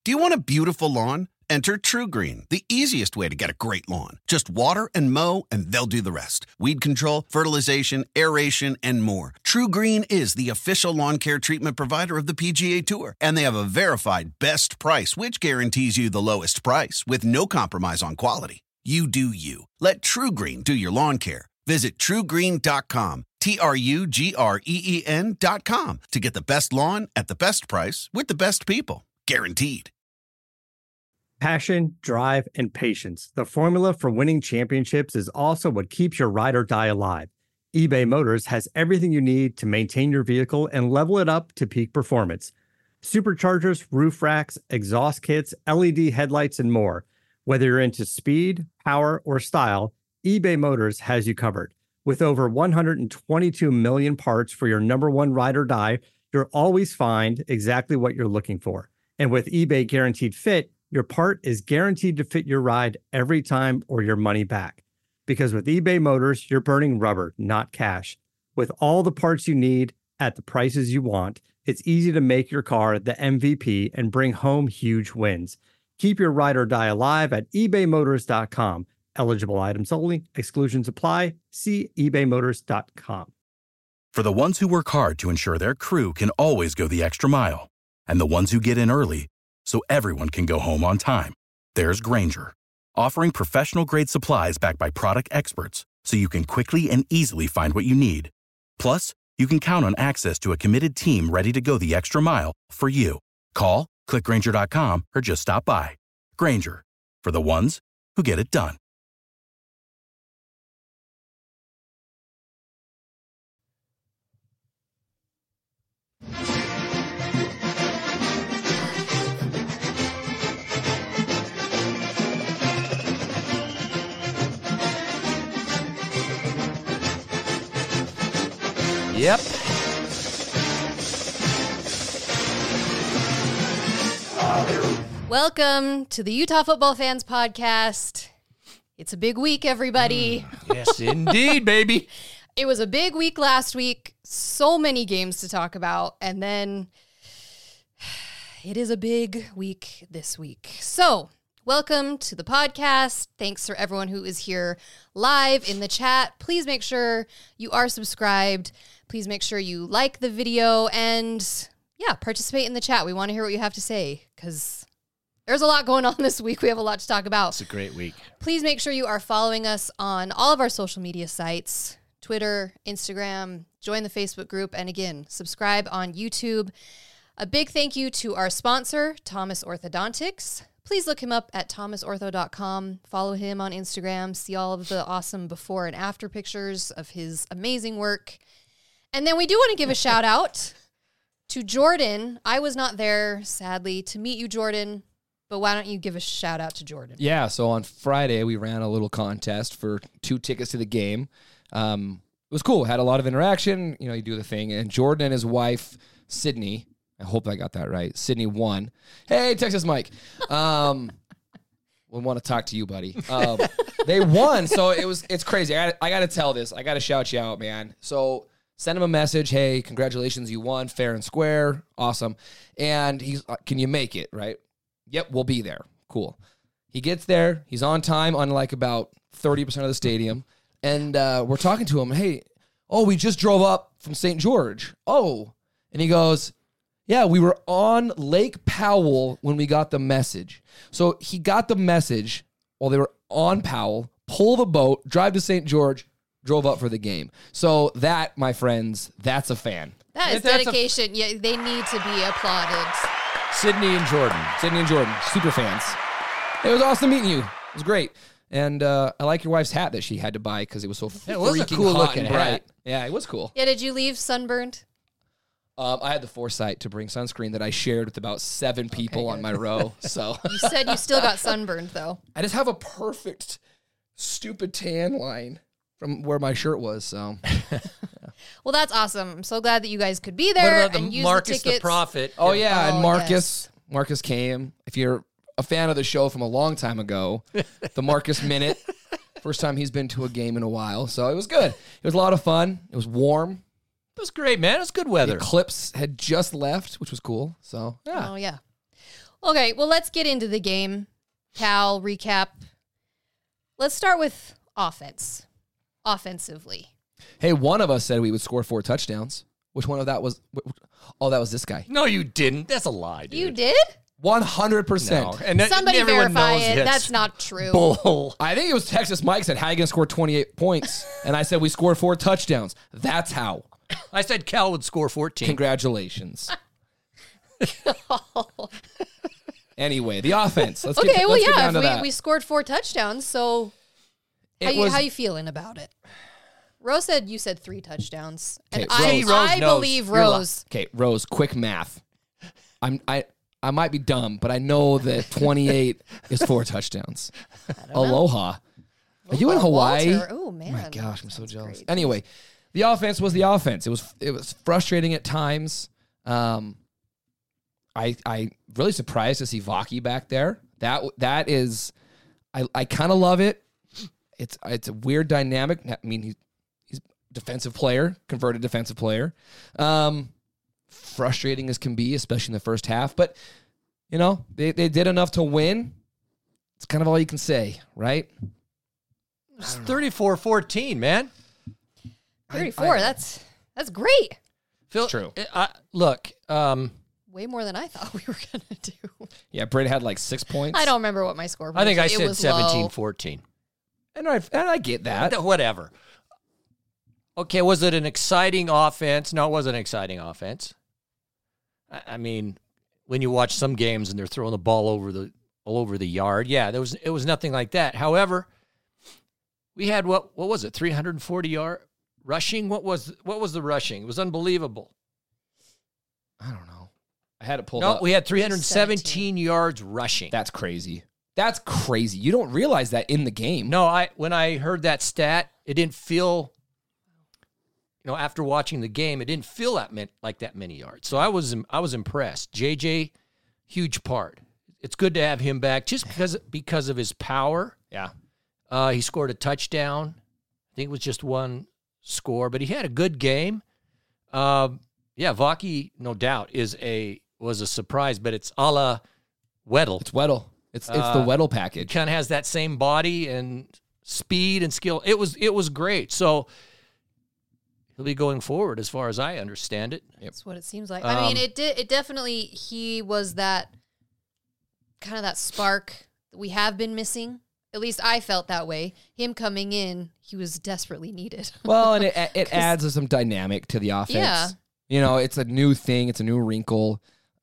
Do you want a beautiful lawn? Enter TruGreen, the easiest way to get a great lawn. Just water and mow, and they'll do the rest. Weed control, fertilization, aeration, and more. TruGreen is the official lawn care treatment provider of the PGA Tour, and they have a verified best price, which guarantees you the lowest price with no compromise on quality. You do you. Let TruGreen do your lawn care. Visit TruGreen.com, TruGreen.com, to get the best lawn at the best price with the best people. Guaranteed. Passion, drive, and patience. The formula for winning championships is also what keeps your ride or die alive. eBay Motors has everything you need to maintain your vehicle and level it up to peak performance. Superchargers, roof racks, exhaust kits, LED headlights, and more. Whether you're into speed, power, or style, eBay Motors has you covered. With over 122 million parts for your number one ride or die, you'll always find exactly what you're looking for. And with eBay Guaranteed Fit, your part is guaranteed to fit your ride every time or your money back. Because with eBay Motors, you're burning rubber, not cash. With all the parts you need at the prices you want, it's easy to make your car the MVP and bring home huge wins. Keep your ride or die alive at ebaymotors.com. Eligible items only. Exclusions apply. See ebaymotors.com. For the ones who work hard to ensure their crew can always go the extra mile, and the ones who get in early so everyone can go home on time, there's Grainger, offering professional-grade supplies backed by product experts so you can quickly and easily find what you need. Plus, you can count on access to a committed team ready to go the extra mile for you. Call, click Grainger.com, or just stop by. Grainger, for the ones who get it done. Yep. Welcome to the Utah Football Fans Podcast. It's a big week, everybody. Yes, indeed, baby. It was a big week last week. So many games to talk about. And then it is a big week this week. So welcome to the podcast. Thanks for everyone who is here live in the chat. Please make sure you are subscribed. Please make sure you like the video and, yeah, participate in the chat. We want to hear what you have to say because there's a lot going on this week. We have a lot to talk about. It's a great week. Please make sure you are following us on all of our social media sites, Twitter, Instagram, join the Facebook group, and again, subscribe on YouTube. A big thank you to our sponsor, Thomas Orthodontics. Please look him up at thomasortho.com. Follow him on Instagram. See all of the awesome before and after pictures of his amazing work. And then we do want to give a shout out to Jordan. I was not there, sadly, to meet you, Jordan. But why don't you give a shout out to Jordan? Yeah, so on Friday, we ran a little contest for 2 tickets to the game. It was cool. Had a lot of interaction. You know, you do the thing. And Jordan and his wife, Sydney, I hope I got that right. Sydney won. Hey, Texas Mike. We want to talk to you, buddy. They won, so it's crazy. I got to tell this. I got to shout you out, man. So send him a message. Hey, congratulations, you won fair and square. Awesome. And he's, can you make it, right? Yep, we'll be there. Cool. He gets there. He's on time, unlike about 30% of the stadium. And we're talking to him. Hey, we just drove up from St. George. Oh. And he goes, yeah, we were on Lake Powell when we got the message. So he got the message while they were on Powell, pull the boat, drive to St. George, drove up for the game. So that, my friends, that's a fan. That is dedication. Yeah, they need to be applauded. Sydney and Jordan, super fans. It was awesome meeting you. It was great. And I like your wife's hat that she had to buy because it was so freaking cool hot looking and bright. hat. Yeah, it was cool. Yeah, did you leave sunburned? I had the foresight to bring sunscreen that I shared with about 7 people on my row. So You said you still got sunburned, though. I just have a perfect, stupid tan line from where my shirt was. So, yeah. Well, that's awesome. I'm so glad that you guys could be there What about and use Marcus the tickets. the Prophet? Oh yeah, and Oh, Marcus. Yes. Marcus came. If you're a fan of the show from a long time ago, the Marcus Minute. First time he's been to a game in a while, so it was good. It was a lot of fun. It was warm. It was great, man. It was good weather. The Eclipse had just left, which was cool. So, yeah. Oh, yeah. Okay, well, let's get into the game. Cal, recap. Let's start with offense. Offensively. Hey, one of us said we would score 4 touchdowns. Which one of that was? Oh, that was this guy. No, you didn't. That's a lie, dude. You did? 100%. No. And Somebody everyone verify knows it. it's That's not true. bull. I think it was Texas Mike said, how are you going to score 28 points? And I said, we scored 4 touchdowns. That's how. I said Cal would score 14. Congratulations. Anyway, the offense. Let's Okay, get, well, let's get yeah, down to that. we scored 4 touchdowns, so how you feeling about it? Rose said you said 3 touchdowns. And Okay, Rose I knows. believe You're Rose. Okay, Rose, quick math. I might be dumb, but I know that 28 is 4 touchdowns. Aloha. Are you in Hawaii? Walter. Oh, man. Oh my gosh, I'm so That's jealous. great. Anyway, the offense was the offense. It was frustrating at times. I really surprised to see Vaki back there. That is, I kind of love it. It's a weird dynamic. I mean, he's a defensive player, converted defensive player. Frustrating as can be, especially in the first half. But, you know, they did enough to win. It's kind of all you can say, right? It's 34-14, man. 34, that's great. Phil, True. Look, Way more than I thought we were going to do. Yeah, Britt had like 6 points. I don't remember what my score was. I think I It said was low. 17-14. And I get that. Whatever. Okay, was it an exciting offense? No, it wasn't an exciting offense. I mean, when you watch some games and they're throwing the ball all over the yard, yeah, it was nothing like that. However, we had what was it? 340 yard rushing. What was the rushing? It was unbelievable. I don't know. I had it pulled No, up. we had 317 yards rushing. That's crazy. That's crazy. You don't realize that in the game. No, when I heard that stat, it didn't feel, after watching the game, it didn't feel like that many yards. So I was impressed. JJ, huge part. It's good to have him back just because of his power. Yeah. He scored a touchdown. I think it was just one score, but he had a good game. Yeah, Vaki, no doubt, was a surprise, but it's a la Weddle. It's Weddle. It's the Weddle He package. kind of has that same body and speed and skill. It was great. So he'll be going forward as far as I understand it. That's what it seems like. I mean, it definitely, he was that kind of that spark that we have been missing. At least I felt that way. Him coming in, he was desperately needed. Well, and it adds some dynamic to the offense. Yeah. It's a new thing. It's a new wrinkle.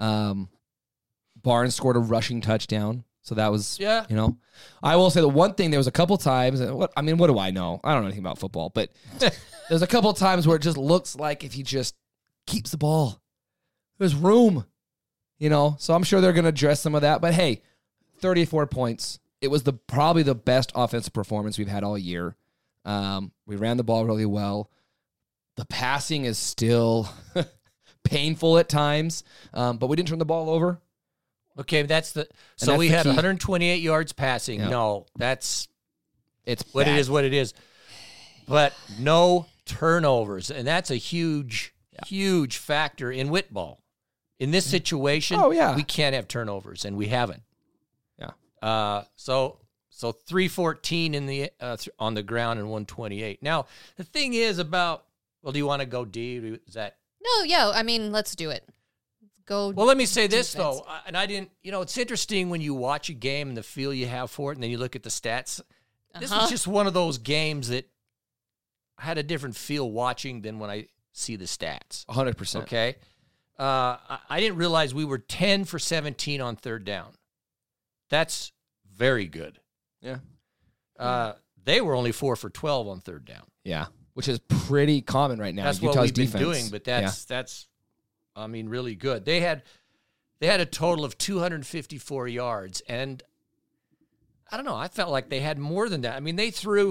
Barnes scored a rushing touchdown. So that was, I will say the one thing, there was a couple times, what do I know? I don't know anything about football, but there's a couple times where it just looks like if he just keeps the ball, there's room, So I'm sure they're going to address some of that. But hey, 34 points. It was probably the best offensive performance we've had all year. We ran the ball really well. The passing is still painful at times, but we didn't turn the ball over. Okay, we had key. 128 yards passing. Yeah. No, it's what bad. it is, what it is. But no turnovers, and that's a huge factor in Whitball. In this situation, we can't have turnovers, and we haven't. Yeah. So 314 in the on the ground and 128. Now the thing is about. Well, do you want to go D? Is that? No, yeah. I mean, let's do it. Go. Well, let me say this defense. though, and I didn't. It's interesting when you watch a game and the feel you have for it, and then you look at the stats. This was just one of those games that I had a different feel watching than when I see the stats. 100%. Okay, I didn't realize we were 10 for 17 on third down. That's very good. Yeah. They were only 4 for 12 on third down. Yeah. Which is pretty common right now. That's Utah's what we've defense. been doing, but that's really good. They had a total of 254 yards, and I don't know. I felt like they had more than that. I mean, they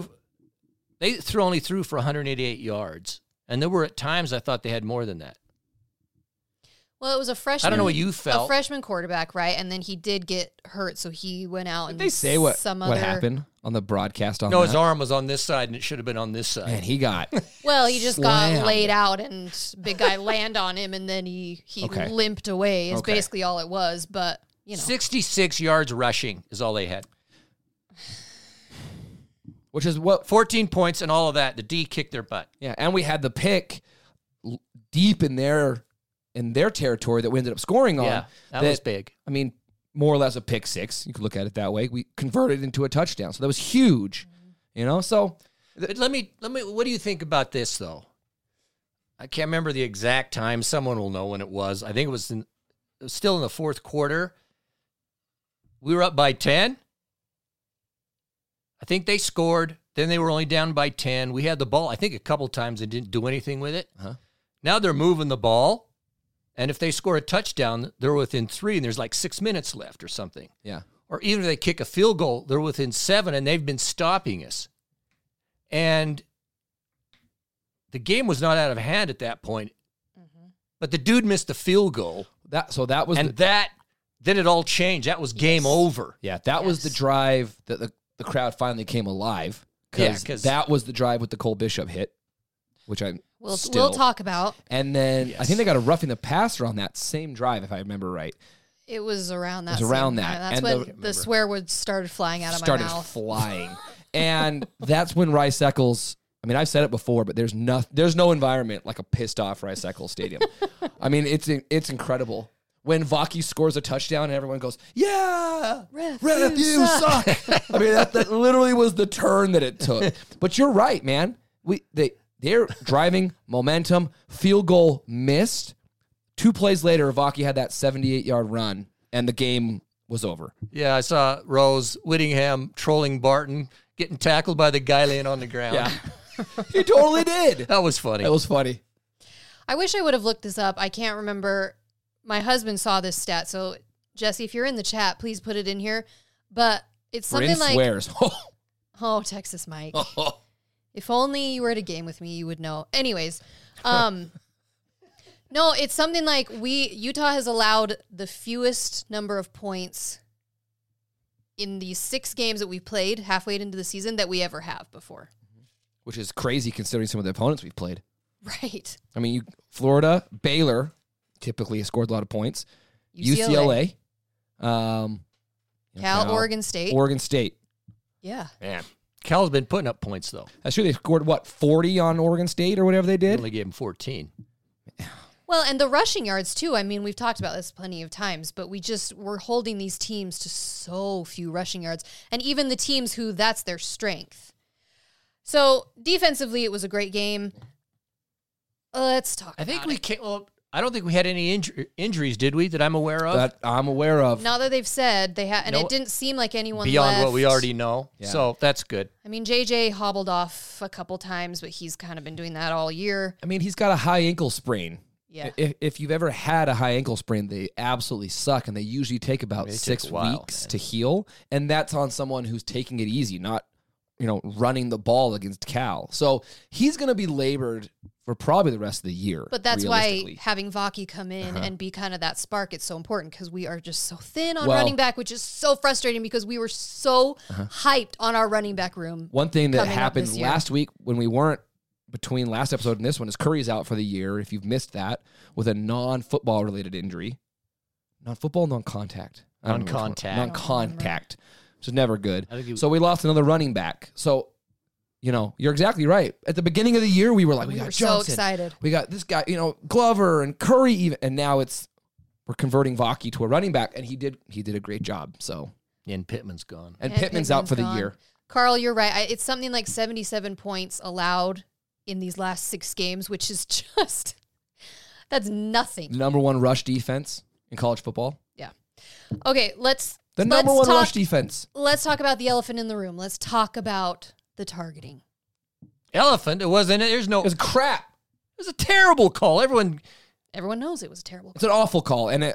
only threw for 188 yards, and there were at times I thought they had more than that. Well, it was a freshman. I don't know what you felt. A freshman quarterback, right? And then he did get hurt, so he went out and Did they say what other... happened on the broadcast on No, that? his arm was on this side, and it should have been on this side. Man, he got Well, he just slammed. got laid out, and big guy landed on him, and then he Okay. limped away. Is Okay. basically all it was. But you know. 66 yards rushing is all they had. Which is what 14 points and all of that. The D kicked their butt. Yeah, and we had the pick deep in their territory that we ended up scoring on. Yeah, that was big. I mean, more or less a pick six. You could look at it that way. We converted into a touchdown, so that was huge. You know, so Let me. What do you think about this though? I can't remember the exact time. Someone will know when it was. I think it was still in the fourth quarter. We were up by 10. I think they scored. Then they were only down by 10. We had the ball, I think, a couple times and didn't do anything with it. Uh-huh. Now they're moving the ball. And if they score a touchdown, they're within 3, and there's like 6 minutes left or something. yeah. Or even if they kick a field goal, they're within 7, and they've been stopping us. And the game was not out of hand at that point. Mm-hmm. But the dude missed the field goal. That was Then it all changed. That was game over. Yeah, that was the drive that the crowd finally came alive. Because that was the drive with the Cole Bishop hit, which We'll talk about. And then I think they got a roughing the passer on that same drive, if I remember right. It was around that. It was around that. That's and when the swear words started flying out of my mouth. Started flying. And that's when Rice Eccles, I mean, I've said it before, but there's no environment like a pissed off Rice Eccles Stadium. I mean, it's incredible. When Vaki scores a touchdown and everyone goes, yeah, Ref, you suck. I mean, that literally was the turn that it took. But you're right, man. They're driving momentum. Field goal missed. 2 plays later, Vaki had that 78-yard run, and the game was over. Yeah, I saw Rose Whittingham trolling Barton, getting tackled by the guy laying on the ground. Yeah, he totally did. That was funny. That was funny. I wish I would have looked this up. I can't remember. My husband saw this stat, so Jesse, if you're in the chat, please put it in here. But it's something Bryn like swears. Oh, Texas Mike. If only you were at a game with me, you would know. Anyways, no, it's something like Utah has allowed the fewest number of points in these 6 games that we've played halfway into the season that we ever have before. Which is crazy considering some of the opponents we've played. Right. I mean, Florida, Baylor typically has scored a lot of points. UCLA. Cal, Oregon State. Oregon State. Yeah. Man, Cal's been putting up points, though. That's true. They scored, 40 on Oregon State or whatever they They did? only gave him 14. Well, and the rushing yards, too. I mean, we've talked about this plenty of times, but we're holding these teams to so few rushing yards. And even the teams who that's their strength. So, defensively, it was a great game. Let's talk I think about we it. can't. Well, I don't think we had any injuries, did we, that I'm aware of? That I'm aware of. Now that they've said they had, and No, it didn't seem like anyone beyond left. what we already know. Yeah. So that's good. I mean, JJ hobbled off a couple times, but he's kind of been doing that all year. I mean, he's got a high ankle sprain. Yeah. If you've ever had a high ankle sprain, they absolutely suck, and they usually take about It 6 takes a while, weeks man. to heal, and that's on someone who's taking it easy, not running the ball against Cal. So he's going to be labored for probably the rest of the year. But that's why realistically. having Vaki come in and be kind of that spark, it's so important because we are just so thin on Well- running back, which is so frustrating because we were so hyped on our running back room. One thing that coming up happened this year. last week when we weren't between last episode and this one is Curry's out for the year. If you've missed that, with a non-football related injury, non-football, non-contact, I don't remember which one. Non-contact. Non-contact, which is never good. I think he- So we lost another running back. So, you're exactly right. At the beginning of the year, we were like, we got were so Johnson, excited. we got this guy, Glover and Curry even, and now we're converting Vaki to a running back, and he did a great job. So, And Pittman's gone. and Pittman's out for the gone. year. Carl, you're right. It's something like 77 points allowed in these last 6 games, which is just, that's nothing. Number 1 rush defense in college football. Yeah. Okay, let's Number 1 talk, rush defense. Let's talk about the elephant in the room. Let's talk about the targeting. Elephant, it wasn't. There's no. It was crap. It was a terrible call. Everyone. Knows it was a terrible It's an awful call. And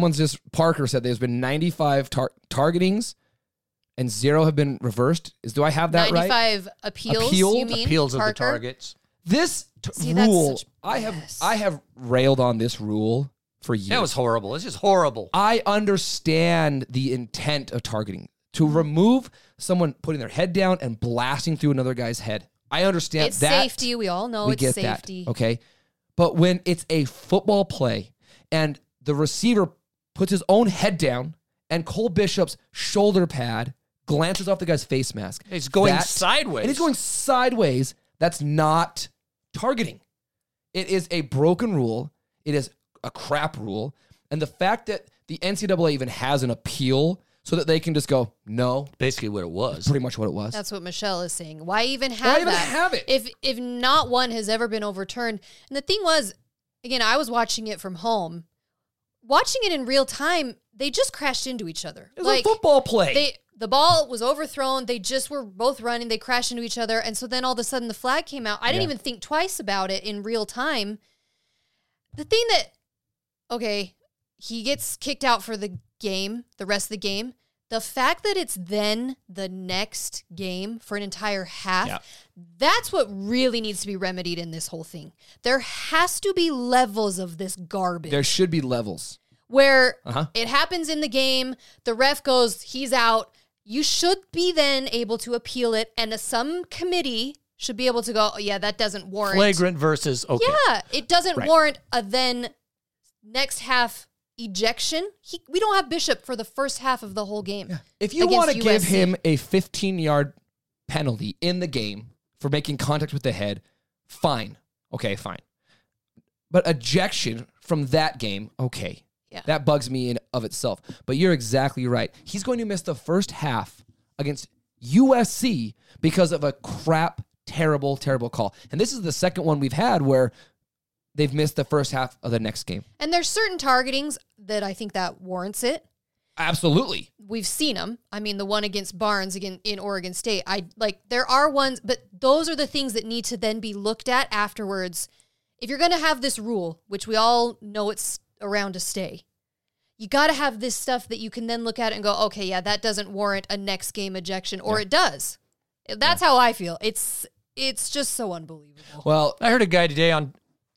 Parker said there's been 95 targetings and 0 have been reversed. Do I have that right? 95 appeals, Appeal? you mean? Appeals of the Parker? targets. This See, that's rule, such I BS. have railed on this rule for years. That was horrible. It's just horrible. I understand the intent of targeting. To remove someone putting their head down and blasting through another guy's head. I understand It's that. safety. We all know We it's get safety. that, okay? But when it's a football play and the receiver puts his own head down and Cole Bishop's shoulder pad glances off the guy's face mask. He's going sideways. And he's going sideways. That's not targeting. It is a broken rule. It is a crap rule. And the fact that the NCAA even has an appeal so that they can just go, no. Basically what it was. Pretty much what it was. That's what Michelle is saying. Why even have that? Have it? If not one has ever been overturned. And the thing was, again, I was watching it from home. Watching it in real time, they just crashed into each other. It was a football play. The ball was overthrown. They just were both running. They crashed into each other. And so then all of a sudden the flag came out. I didn't even think twice about it in real time. The thing that, okay, he gets kicked out for the game, the rest of the game. The fact that it's then the next game for an entire half, that's what really needs to be remedied in this whole thing. There has to be levels of this garbage. There should be levels. Where it happens in the game, the ref goes, he's out. You should be then able to appeal it, and some committee should be able to go, oh, yeah, that doesn't warrant. Flagrant versus, okay. Yeah, it doesn't warrant a then next half ejection. We don't have Bishop for the first half of the whole game. Yeah. If you want to give him a 15-yard penalty in the game for making contact with the head, fine. Okay, fine. But ejection from that game, okay. Yeah. That bugs me in of itself. But you're exactly right. He's going to miss the first half against USC because of a crap, terrible, terrible call. And this is the second one we've had where they've missed the first half of the next game. And there's certain targetings that I think that warrants it. Absolutely. We've seen them. I mean, the one against Barnes again in Oregon State. There are ones, but those are the things that need to then be looked at afterwards. If you're going to have this rule, which we all know it's around to stay, you got to have this stuff that you can then look at it and go, okay, yeah, that doesn't warrant a next game ejection, or it does. That's how I feel. It's just so unbelievable. Well, I heard a guy today on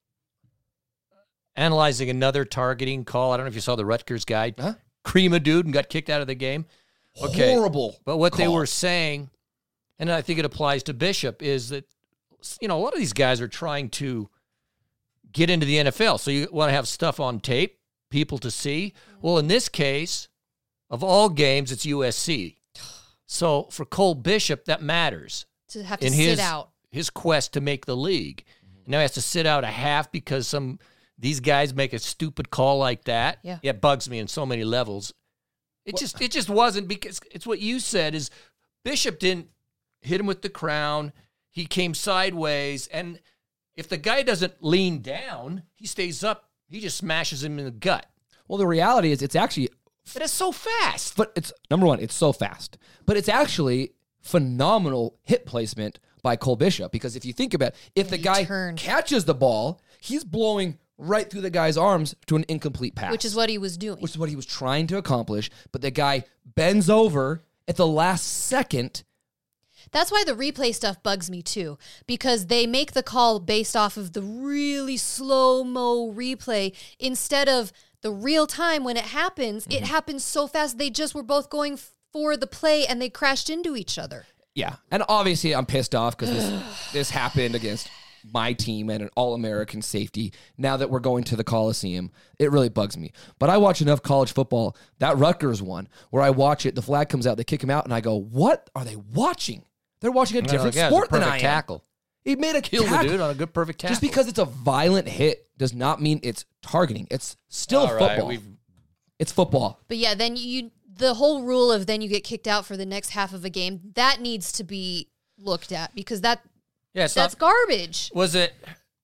analyzing another targeting call. I don't know if you saw the Rutgers guy. Cream a dude and got kicked out of the game. Okay. Horrible. But what they were saying, and I think it applies to Bishop, is that, a lot of these guys are trying to get into the NFL. So you want to have stuff on tape, people to see. Well, in this case, of all games, it's USC. So for Cole Bishop, that matters. To have to sit out. His quest to make the league. Now he has to sit out a half because these guys make a stupid call like that. Yeah. It bugs me in so many levels. It just wasn't, because it's what you said is Bishop didn't hit him with the crown. He came sideways, and if the guy doesn't lean down, he stays up. He just smashes him in the gut. Well, the reality is it's actually... But it's so fast. But it's, number one, it's so fast. But it's actually phenomenal hit placement by Cole Bishop, because if you think about it, if the guy catches the ball, he's blowing right through the guy's arms to an incomplete pass. Which is what he was doing. Which is what he was trying to accomplish. But the guy bends over at the last second. That's why the replay stuff bugs me too, because they make the call based off of the really slow-mo replay instead of the real time when it happens. It happens so fast. They just were both going for the play and they crashed into each other. Yeah. And obviously I'm pissed off because this happened against my team and an All-American safety. Now that we're going to the Coliseum, it really bugs me. But I watch enough college football, that Rutgers one, where I watch it, the flag comes out, they kick him out, and I go, what are they watching? They're watching a different sport than I am. Tackle. He made a Kill tackle. The dude on a good perfect tackle. Just because it's a violent hit does not mean it's targeting. It's still football. It's football. But yeah, then the whole rule of then you get kicked out for the next half of a game, that needs to be looked at, because that's garbage. Was it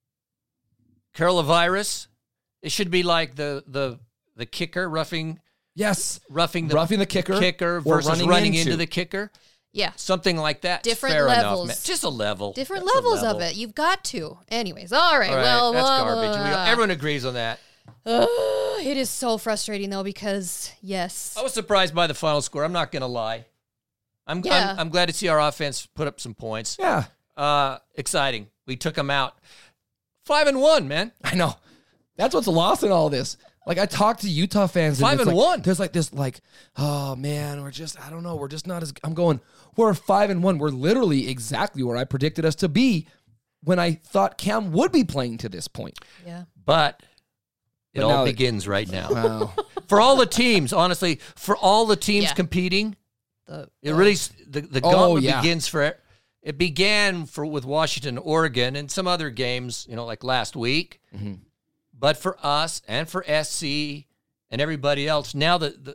coronavirus? It should be like the kicker roughing. Yes, roughing the kicker versus running into the kicker. Yeah. Something like that. Different fair levels. Enough, just a level. Different levels of it. You've got to. Anyways, all right. Well, that's garbage. Everyone agrees on that. It is so frustrating, though, because, yes. I was surprised by the final score. I'm not going to lie. I'm glad to see our offense put up some points. Yeah. Exciting. We took them out. 5-1, man. I know. That's what's lost in all this. Like, I talked to Utah fans. 5-1. There's like this, oh man, I don't know. We're just not as. I'm going. We're 5-1. We're literally exactly where I predicted us to be when I thought Cam would be playing to this point. Yeah. But it all begins right now. Wow. For all the teams, honestly, for all the teams Yeah. competing, The gauntlet yeah. begins for. It began with Washington, Oregon, and some other games, like last week. Mm-hmm. But for us and for SC and everybody else, now the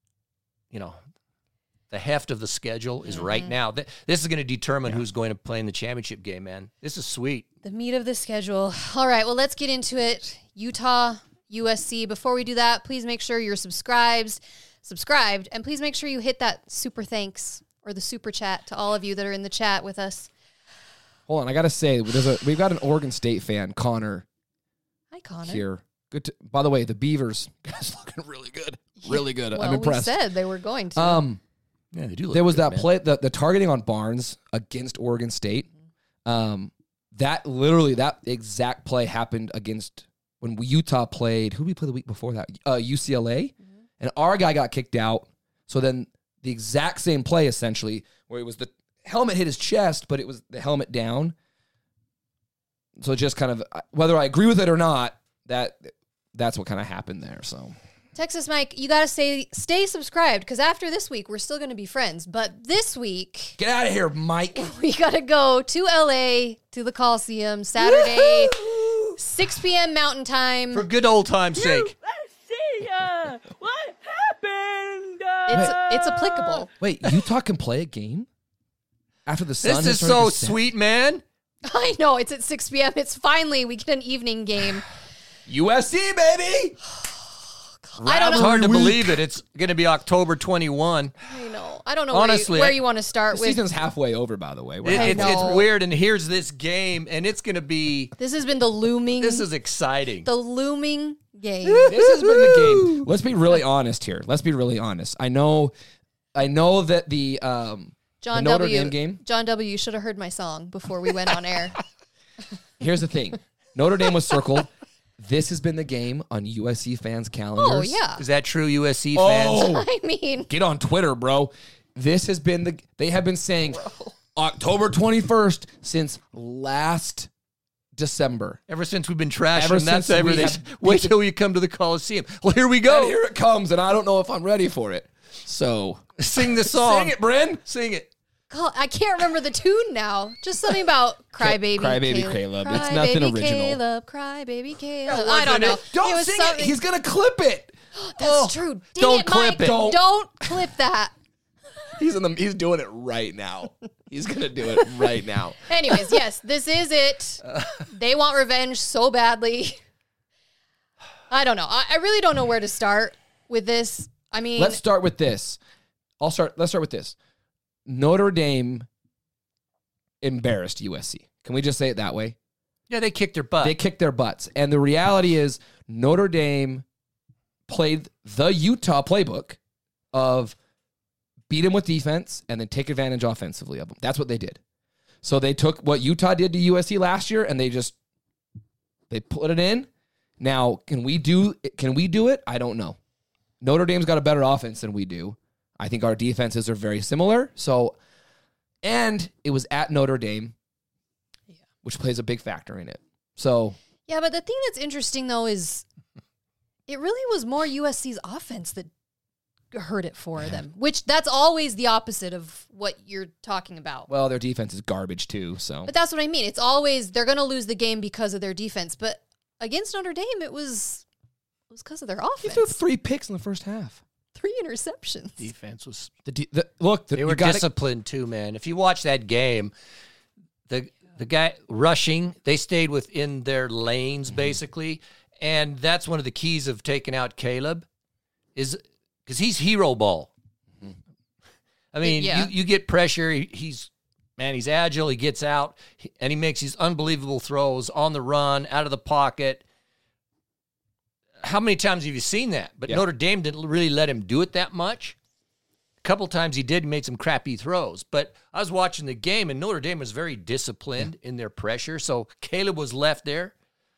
heft of the schedule is right now. This is going to determine who's going to play in the championship game, man. This is sweet. The meat of the schedule. All right, well, let's get into it. Utah, USC. Before we do that, please make sure you're subscribed, and please make sure you hit that super thanks or the super chat to all of you that are in the chat with us. Hold on, I gotta say, we've got an Oregon State fan, Connor, Hi, Connor. here. Good. By the way, the Beavers guys looking really good, really good. Well, I'm impressed. we said they were going to. Yeah, they do. Look There was good, that man. play, the targeting on Barnes against Oregon State. That exact play happened against when Utah played. Who did we play the week before that? UCLA, and our guy got kicked out. So then the exact same play, essentially, where it was the helmet hit his chest, but it was the helmet down. So just kind of, whether I agree with it or not, that's what kind of happened there. So. Texas Mike, you got to stay subscribed because after this week, we're still going to be friends. But this week, Get out of here, Mike. we got to go to LA to the Coliseum Saturday, 6 p.m. Mountain Time. For good old time's sake. See ya! What happened? It's applicable. Wait, Utah can play a game after the sun This has is started so to set? sweet, man. I know, it's at 6 p.m. It's finally, we get an evening game. USC, baby. I don't It's know. hard to believe it. It's going to be October 21. I know. I don't know Honestly, where you want to start The with. season's halfway over, by the way. It's know. weird, and here's this game, and it's going to be. This has been the looming This is exciting. game. This has been the game. Let's be really honest here. Let's be really honest. I know that the John Notre W. Dame game. John W. You should have heard my song before we went on air. Here's the thing: Notre Dame was circled. This has been the game on USC fans' calendars. Oh yeah. Is that true, USC fans? Oh, I mean, get on Twitter, bro. This has been they have been saying October 21st since last December. Ever since we've been trashing, Ever that's since we everything. have- Wait till you come to the Coliseum. Well, here we go. And here it comes, and I don't know if I'm ready for it. So Sing the song. sing it, Bryn. Sing it. God, I can't remember the tune now. Just something about Crybaby Crybaby Caleb. It's nothing Crybaby original. Caleb, Crybaby Caleb. I don't know. Don't It was sing something- it. He's gonna clip it. That's true. Dang don't it, clip Mike. it. Don't clip that. He's doing it right now. He's gonna do it right now. Anyways, yes, this is it. They want revenge so badly. I don't know. I really don't know where to start with this. I mean, Let's start with this. Let's start with this. Notre Dame embarrassed USC. Can we just say it that way? Yeah, they kicked their butt. They kicked their butts. And the reality is Notre Dame played the Utah playbook of beat them with defense and then take advantage offensively of them. That's what they did. So they took what Utah did to USC last year and they put it in. Now, can we do it? I don't know. Notre Dame's got a better offense than we do. I think our defenses are very similar. So, and it was at Notre Dame, which plays a big factor in it. So, yeah, but the thing that's interesting, though, is it really was more USC's offense that hurt it for them, which that's always the opposite of what you're talking about. well, their defense is garbage too. So, But that's what I mean. It's always they're going to lose the game because of their defense. But against Notre Dame, it was because of their he offense. threw 3 picks in the first half. 3 interceptions. Defense was. They They were disciplined too, man. If you watch that game, the guy rushing, they stayed within their lanes basically, and that's one of the keys of taking out Caleb, is because he's hero ball. I mean, Yeah. you get pressure. He's agile. He gets out and he makes these unbelievable throws on the run, out of the pocket. How many times have you seen that? But Yeah. Notre Dame didn't really let him do it that much. A couple times he did, made some crappy throws. But I was watching the game, and Notre Dame was very disciplined in their pressure. So Caleb was left there.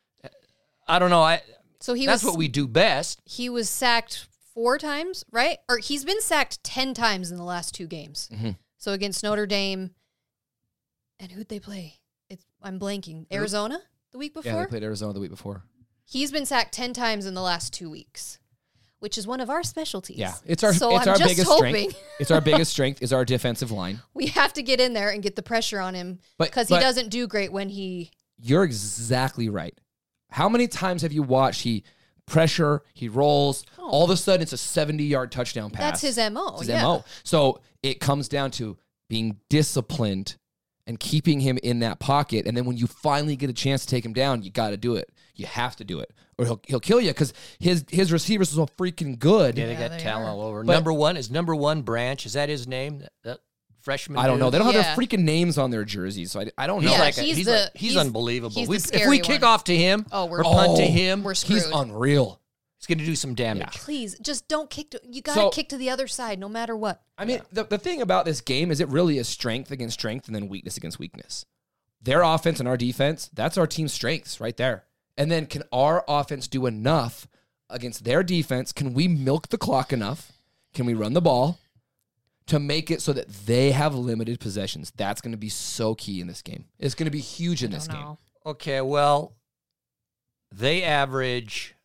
I don't know. So That's what we do best. He was sacked 4 times, right? Or he's been sacked 10 times in the last 2 games. Mm-hmm. So against Notre Dame, and who'd they play? I'm blanking. Arizona the week before? Yeah, they played Arizona the week before. He's been sacked 10 times in the last 2 weeks, which is one of our specialties. Yeah, it's our so it's I'm our just biggest hoping strength. It's our biggest strength is our defensive line. we have to get in there and get the pressure on him because he doesn't do great when he. You're exactly right. How many times have you watched he rolls, all of a sudden it's a 70-yard touchdown pass? That's his MO. It's his MO. So it comes down to being disciplined and keeping him in that pocket. And then when you finally get a chance to take him down, you got to do it. You have to do it, or he'll kill you because his receivers are so freaking good. Yeah, they got talent all over. But number one Branch. Is that his name? That freshman. I don't know. dude? They don't have their freaking names on their jerseys, so I don't know. Yeah, He's unbelievable. he's the if scary we kick one. off to him we're punt to him, we're screwed. He's unreal. he's going to do some damage. Please, just don't kick. You got to So- kick to the other side no matter what. I mean, the thing about this game is it really is strength against strength and then weakness against weakness. Their offense and our defense, that's our team's strengths right there. And then can our offense do enough against their defense? Can we milk the clock enough? Can we run the ball to make it so that they have limited possessions? That's going to be so key in this game. It's going to be huge in this game. Okay, well, they average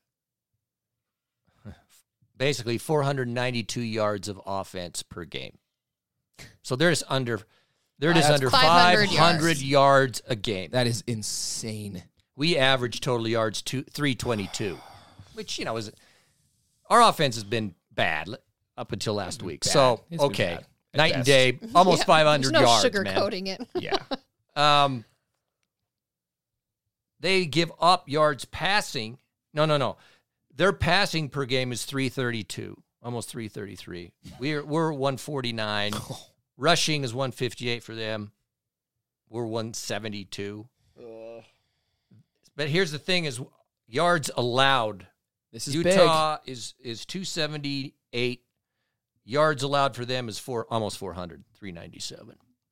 basically 492 yards of offense per game. So they're just under 500 500 yards a game. That is insane. We average total yards 322, which, is our offense has been bad up until last week. bad. So, It's been okay, bad at night and best. day, almost 500 There's no yards, sugarcoating it. Yeah. They give up yards passing. No. Their passing per game is 332, almost 333. We're 149. Rushing is 158 for them. We're 172. But here's the thing: is yards allowed. This is Utah is 278. Yards allowed for them is almost 400, 397.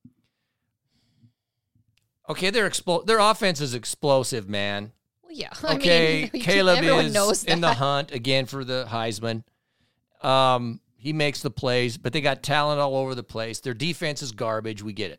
Okay, their offense is explosive, man. Well, yeah. Okay, I mean, Caleb everyone is knows in the that. hunt again for the Heisman. He makes the plays, but they got talent all over the place. Their defense is garbage. We get it.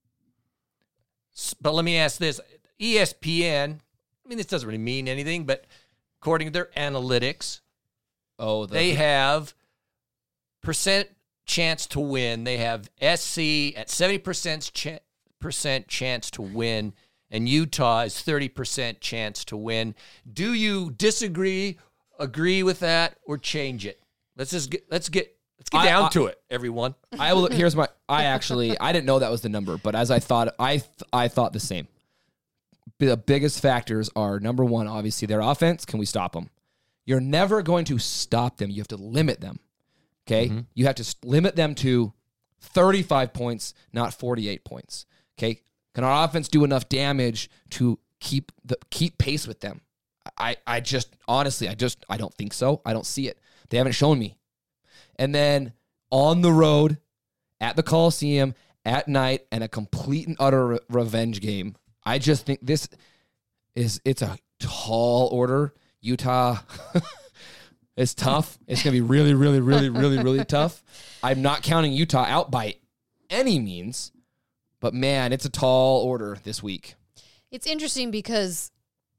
But let me ask this. ESPN, this doesn't really mean anything, but according to their analytics, they have percent chance to win. They have SC at 70% chance to win, and Utah is 30% chance to win. Do you disagree, agree with that, or change it? Let's get down to it, everyone. I didn't know that was the number, but as I thought, I thought the same. The biggest factors are, number one, obviously their offense. Can we stop them? You're never going to stop them. You have to limit them. Okay? Mm-hmm. You have to limit them to 35 points, not 48 points. Okay? Can our offense do enough damage to keep pace with them? I don't think so. I don't see it. They haven't shown me. And then on the road, at the Coliseum, at night, and a complete and utter revenge game. I just think it's a tall order. Utah is tough. It's going to be really, really, really, really, really tough. I'm not counting Utah out by any means, but man, it's a tall order this week. It's interesting because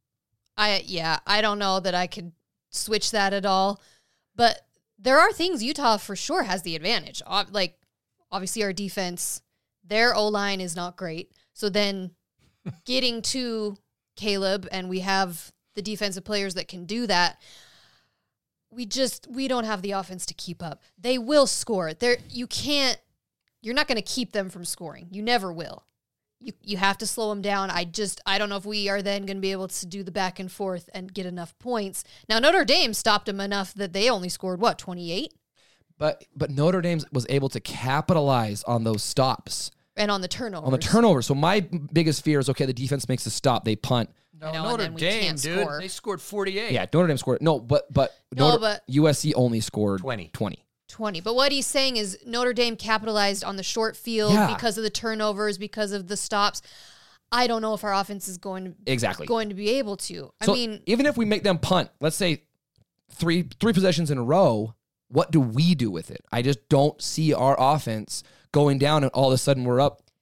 I don't know that I could switch that at all, but there are things Utah for sure has the advantage. Like, obviously our defense, their O-line is not great. So then getting to Caleb, and we have the defensive players that can do that. We don't have the offense to keep up. They will score. You're not going to keep them from scoring. You never will. You have to slow them down. I don't know if we are then going to be able to do the back and forth and get enough points. Now, Notre Dame stopped them enough that they only scored, 28? But Notre Dame was able to capitalize on those stops. And on the turnovers. So my biggest fear is, okay, the defense makes a stop. They punt. Notre Dame, dude, they scored 48. Yeah, Notre Dame scored. No, but USC only scored 20. But what he's saying is Notre Dame capitalized on the short field because of the turnovers, because of the stops. I don't know if our offense is going to be able to. So even if we make them punt, let's say three possessions in a row, what do we do with it? I just don't see our offense going down and all of a sudden we're up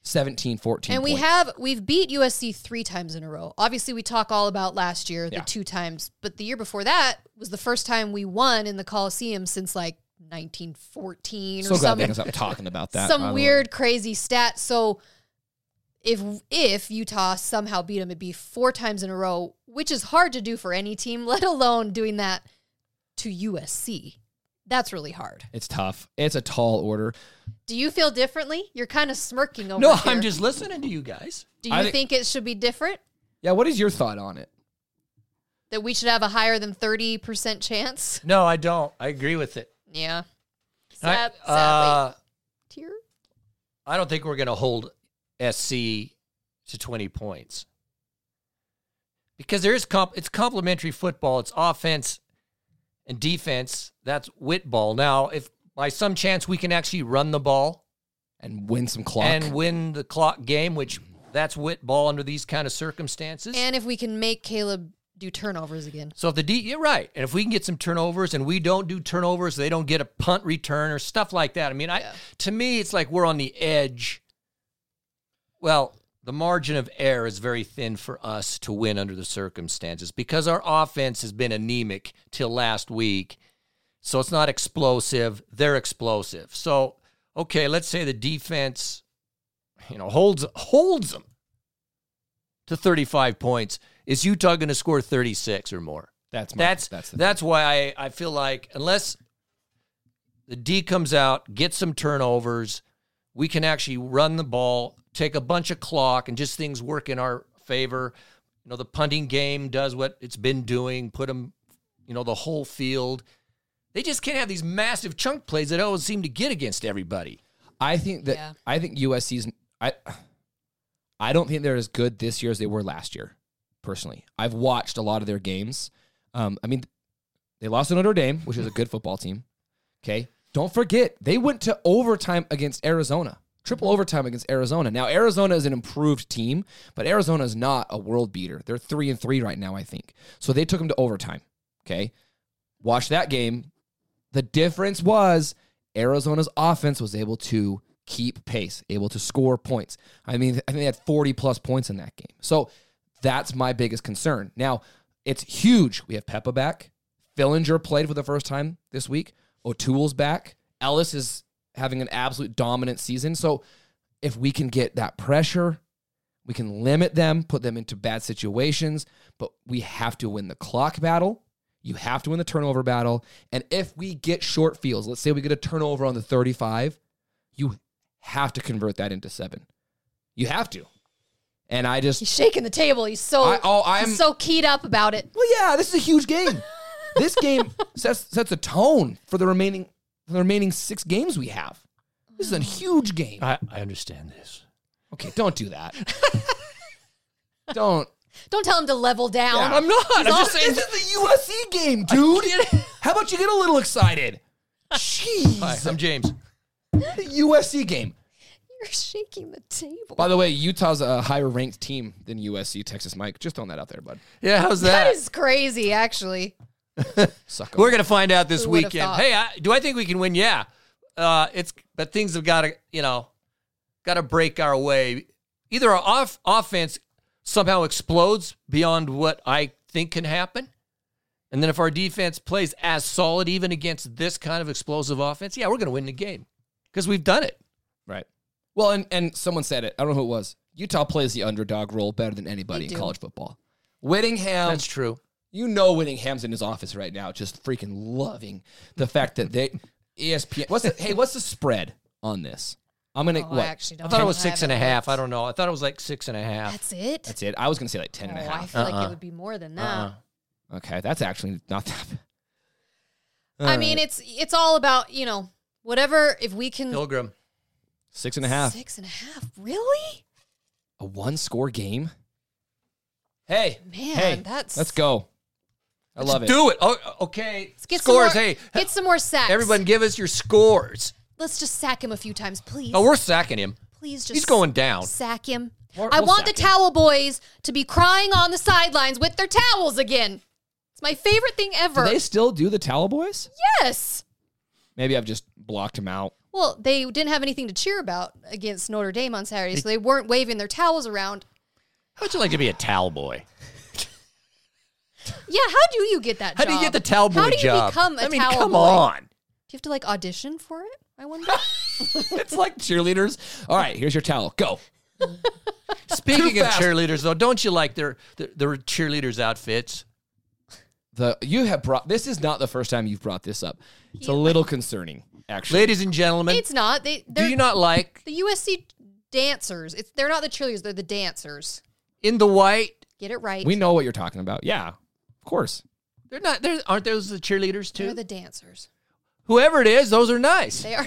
17, 14 And points. we've beat USC 3 times in a row. Obviously, we talk all about last year, the Yeah. 2 times, but the year before that was the first time we won in the Coliseum since like 1914 So or glad they something. can stop talking about that. by Some the way. weird, crazy stat. So if Utah somehow beat them, it'd be 4 times in a row, which is hard to do for any team, let alone doing that to USC. That's really hard. It's tough. It's a tall order. Do you feel differently? You're kind of smirking over No, here. I'm just listening to you guys. Do you I thi- think it should be different? Yeah, what is your thought on it? That we should have a higher than 30% chance? No, I don't. I agree with it. Yeah. I- Sadly. Tear? I don't think we're going to hold SC to 20 points. Because there is it's complementary football. It's offense and defense. That's wit ball. Now, if by some chance we can actually run the ball And win some clock. and win the clock game, which that's wit ball under these kind of circumstances. And if we can make Caleb do turnovers again. So if you're right. And if we can get some turnovers and we don't do turnovers, they don't get a punt return or stuff like that. I mean, to me, it's like we're on the edge. Well, the margin of error is very thin for us to win under the circumstances because our offense has been anemic till last week. So it's not explosive. They're explosive. So, okay, let's say the defense, holds them to 35 points. Is Utah going to score 36 or more? That's why I feel like unless the D comes out, get some turnovers, we can actually run the ball, take a bunch of clock, and just things work in our favor. The punting game does what it's been doing, put them, the whole field. They just can't have these massive chunk plays that always seem to get against everybody. I think USC's I don't think they're as good this year as they were last year, personally. I've watched a lot of their games. They lost to Notre Dame, which is a good football team. Okay. Don't forget, they went to overtime against Arizona. Triple overtime against Arizona. Now, Arizona is an improved team, but Arizona is not a world beater. They're 3-3 right now, I think. So they took them to overtime. Okay. Watch that game. The difference was Arizona's offense was able to keep pace, able to score points. I think they had 40-plus points in that game. So that's my biggest concern. Now, it's huge. We have Peppa back. Fillinger played for the first time this week. O'Toole's back. Ellis is having an absolute dominant season. So if we can get that pressure, we can limit them, put them into bad situations, but we have to win the clock battle. You have to win the turnover battle. And if we get short fields, let's say we get a turnover on the 35, you have to convert that into 7. You have to. And He's shaking the table. He's so he's so keyed up about it. Well, yeah, this is a huge game. This game sets a tone for the remaining 6 games we have. This is a huge game. I understand this. Okay, don't do that. Don't tell him to level down. Yeah, I'm not. I'm just saying. This is the USC game, dude. How about you get a little excited? Jeez. Hi, I'm James. The USC game. You're shaking the table. By the way, Utah's a higher ranked team than USC, Texas Mike. Just throwing that out there, bud. Yeah, how's That that? is crazy, actually. Suck We're going to find out this Who would've weekend. thought? Hey, do I think we can win? Yeah. But things have got to break our way. Either our offense somehow explodes beyond what I think can happen. And then if our defense plays as solid, even against this kind of explosive offense, we're going to win the game because we've done it. Right. Well, and someone said it. I don't know who it was. Utah plays the underdog role better than anybody in college football. Whittingham. That's true. Whittingham's in his office right now, just freaking loving the fact that ESPN. What's the spread on this? I'm gonna. I actually don't. I thought it was know. 6.5. I don't know. I thought it was like 6.5. That's it? That's it. I was gonna say like 10 and a I half. feel like it would be more than that. Okay, that's actually not that bad. I mean, it's all about, whatever, if we can. Pilgrim. 6.5. 6.5. Really? A 1-score game. Hey, Man, that's. let's go. I love it. Do it. Oh, okay. Let's get Scores. Some more, get some more sacks. Everyone give us your scores. Let's just sack him a few times, please. Oh, we're sacking him. Please just. He's going down. Sack him. We'll I want sack the him. towel boys to be crying on the sidelines with their towels again. It's my favorite thing ever. Do they still do the Towel Boys? Yes. Maybe I've just blocked him out. Well, they didn't have anything to cheer about against Notre Dame on Saturday, so they weren't waving their towels around. How would you like to be a towel boy? Yeah, how do you get that How job? do you get the towel boy job? How do you become a towel come boy? on. Do you have to like audition for it? I wonder. It's like cheerleaders. All right, here's your towel. Go. Speaking Too of fast. cheerleaders, though, don't you like their cheerleaders' outfits? This is not the first time you've brought this up. It's a little concerning, actually. Ladies and gentlemen, It's not. do They're you not like the USC dancers? They're not the cheerleaders. They're the dancers. in the white? Get it right. We know what you're talking about. Yeah, of course. Aren't those the cheerleaders too? They're the dancers. Whoever it is, those are nice. They are.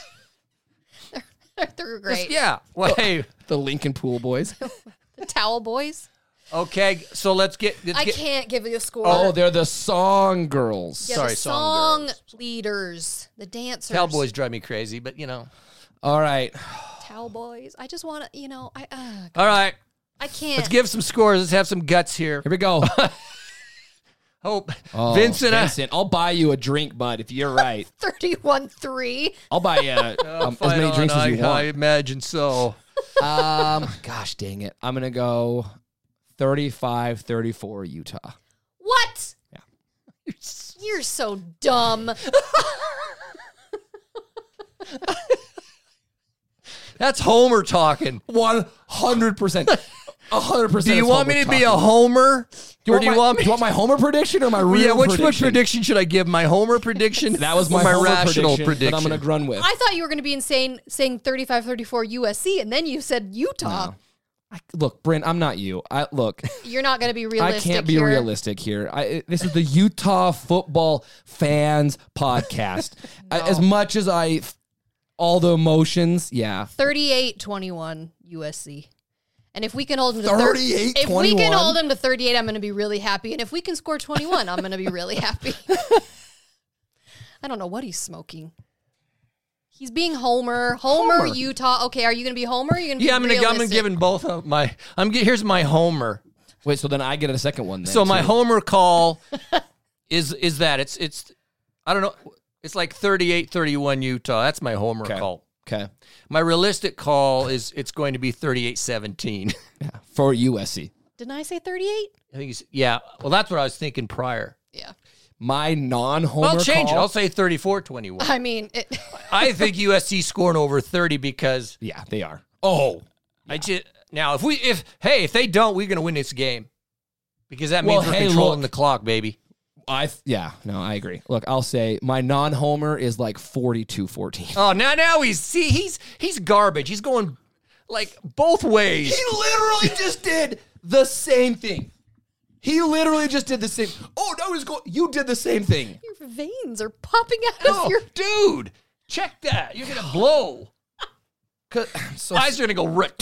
they're great. Yeah. Well, hey, The Lincoln Pool Boys. The towel boys. okay. So let's get. I can't give you a score. Oh, they're the song girls. yeah, sorry, the song song leaders, the dancers. Cowboys drive me crazy, but All right. Towel boys. I just want to, All right, I can't. let's give some scores. Let's have some guts here. Here we go. Hope Oh, Vincent. I'll buy you a drink, bud, if you're right. 31-3. I'll buy you as many drinks as you I want. imagine so. Gosh dang it. I'm going to go 35-34 Utah. What? Yeah. You're so dumb. That's Homer talking. 100%. 100%. Do you want me to be a homer? Do you want my Homer prediction or my real Yeah, which prediction? prediction should I give? My homer prediction? That was or my Homer rational prediction that I'm going to run with. I thought you were going to be saying 35-34 USC, and then you said Utah. No. Look, Brent, I'm not you. You're not going to be realistic. I can't be here. realistic here. This is the Utah Football Fans Podcast. As much as all the emotions, yeah. 38-21 USC. And if we can hold them to 38-21? if we can hold them to 38, I'm going to be really happy. And if we can score 21, I'm going to be really happy. I don't know what he's smoking. He's being Homer, Utah. Okay, are you going to be Homer? Or are you going to be I'm realistic? giving both of my. Here's my homer. Wait, so then I get a second one then. So my too. homer call is that it's I don't know. It's like 38-31 Utah. That's my homer call. Okay. My realistic call is it's going to be 38-17. Yeah, for USC. Didn't I say 38? I think yeah. Well, that's what I was thinking prior. Yeah. My non-homer I'll change it. call- I'll say 34-21. I mean, I think USC scoring over 30 because Yeah, they are. Oh. now if they don't, we're going to win this game because that means Well, we're hey, controlling look. the clock, baby. I agree. Look, I'll say my non-homer is like 42-14. Oh, now he's garbage. He's going like both ways. He literally just did the same thing. He literally just did the same. Oh, no, you did the same thing. your veins are popping out of your... Dude, check that. You're gonna blow. So Eyes are gonna go right.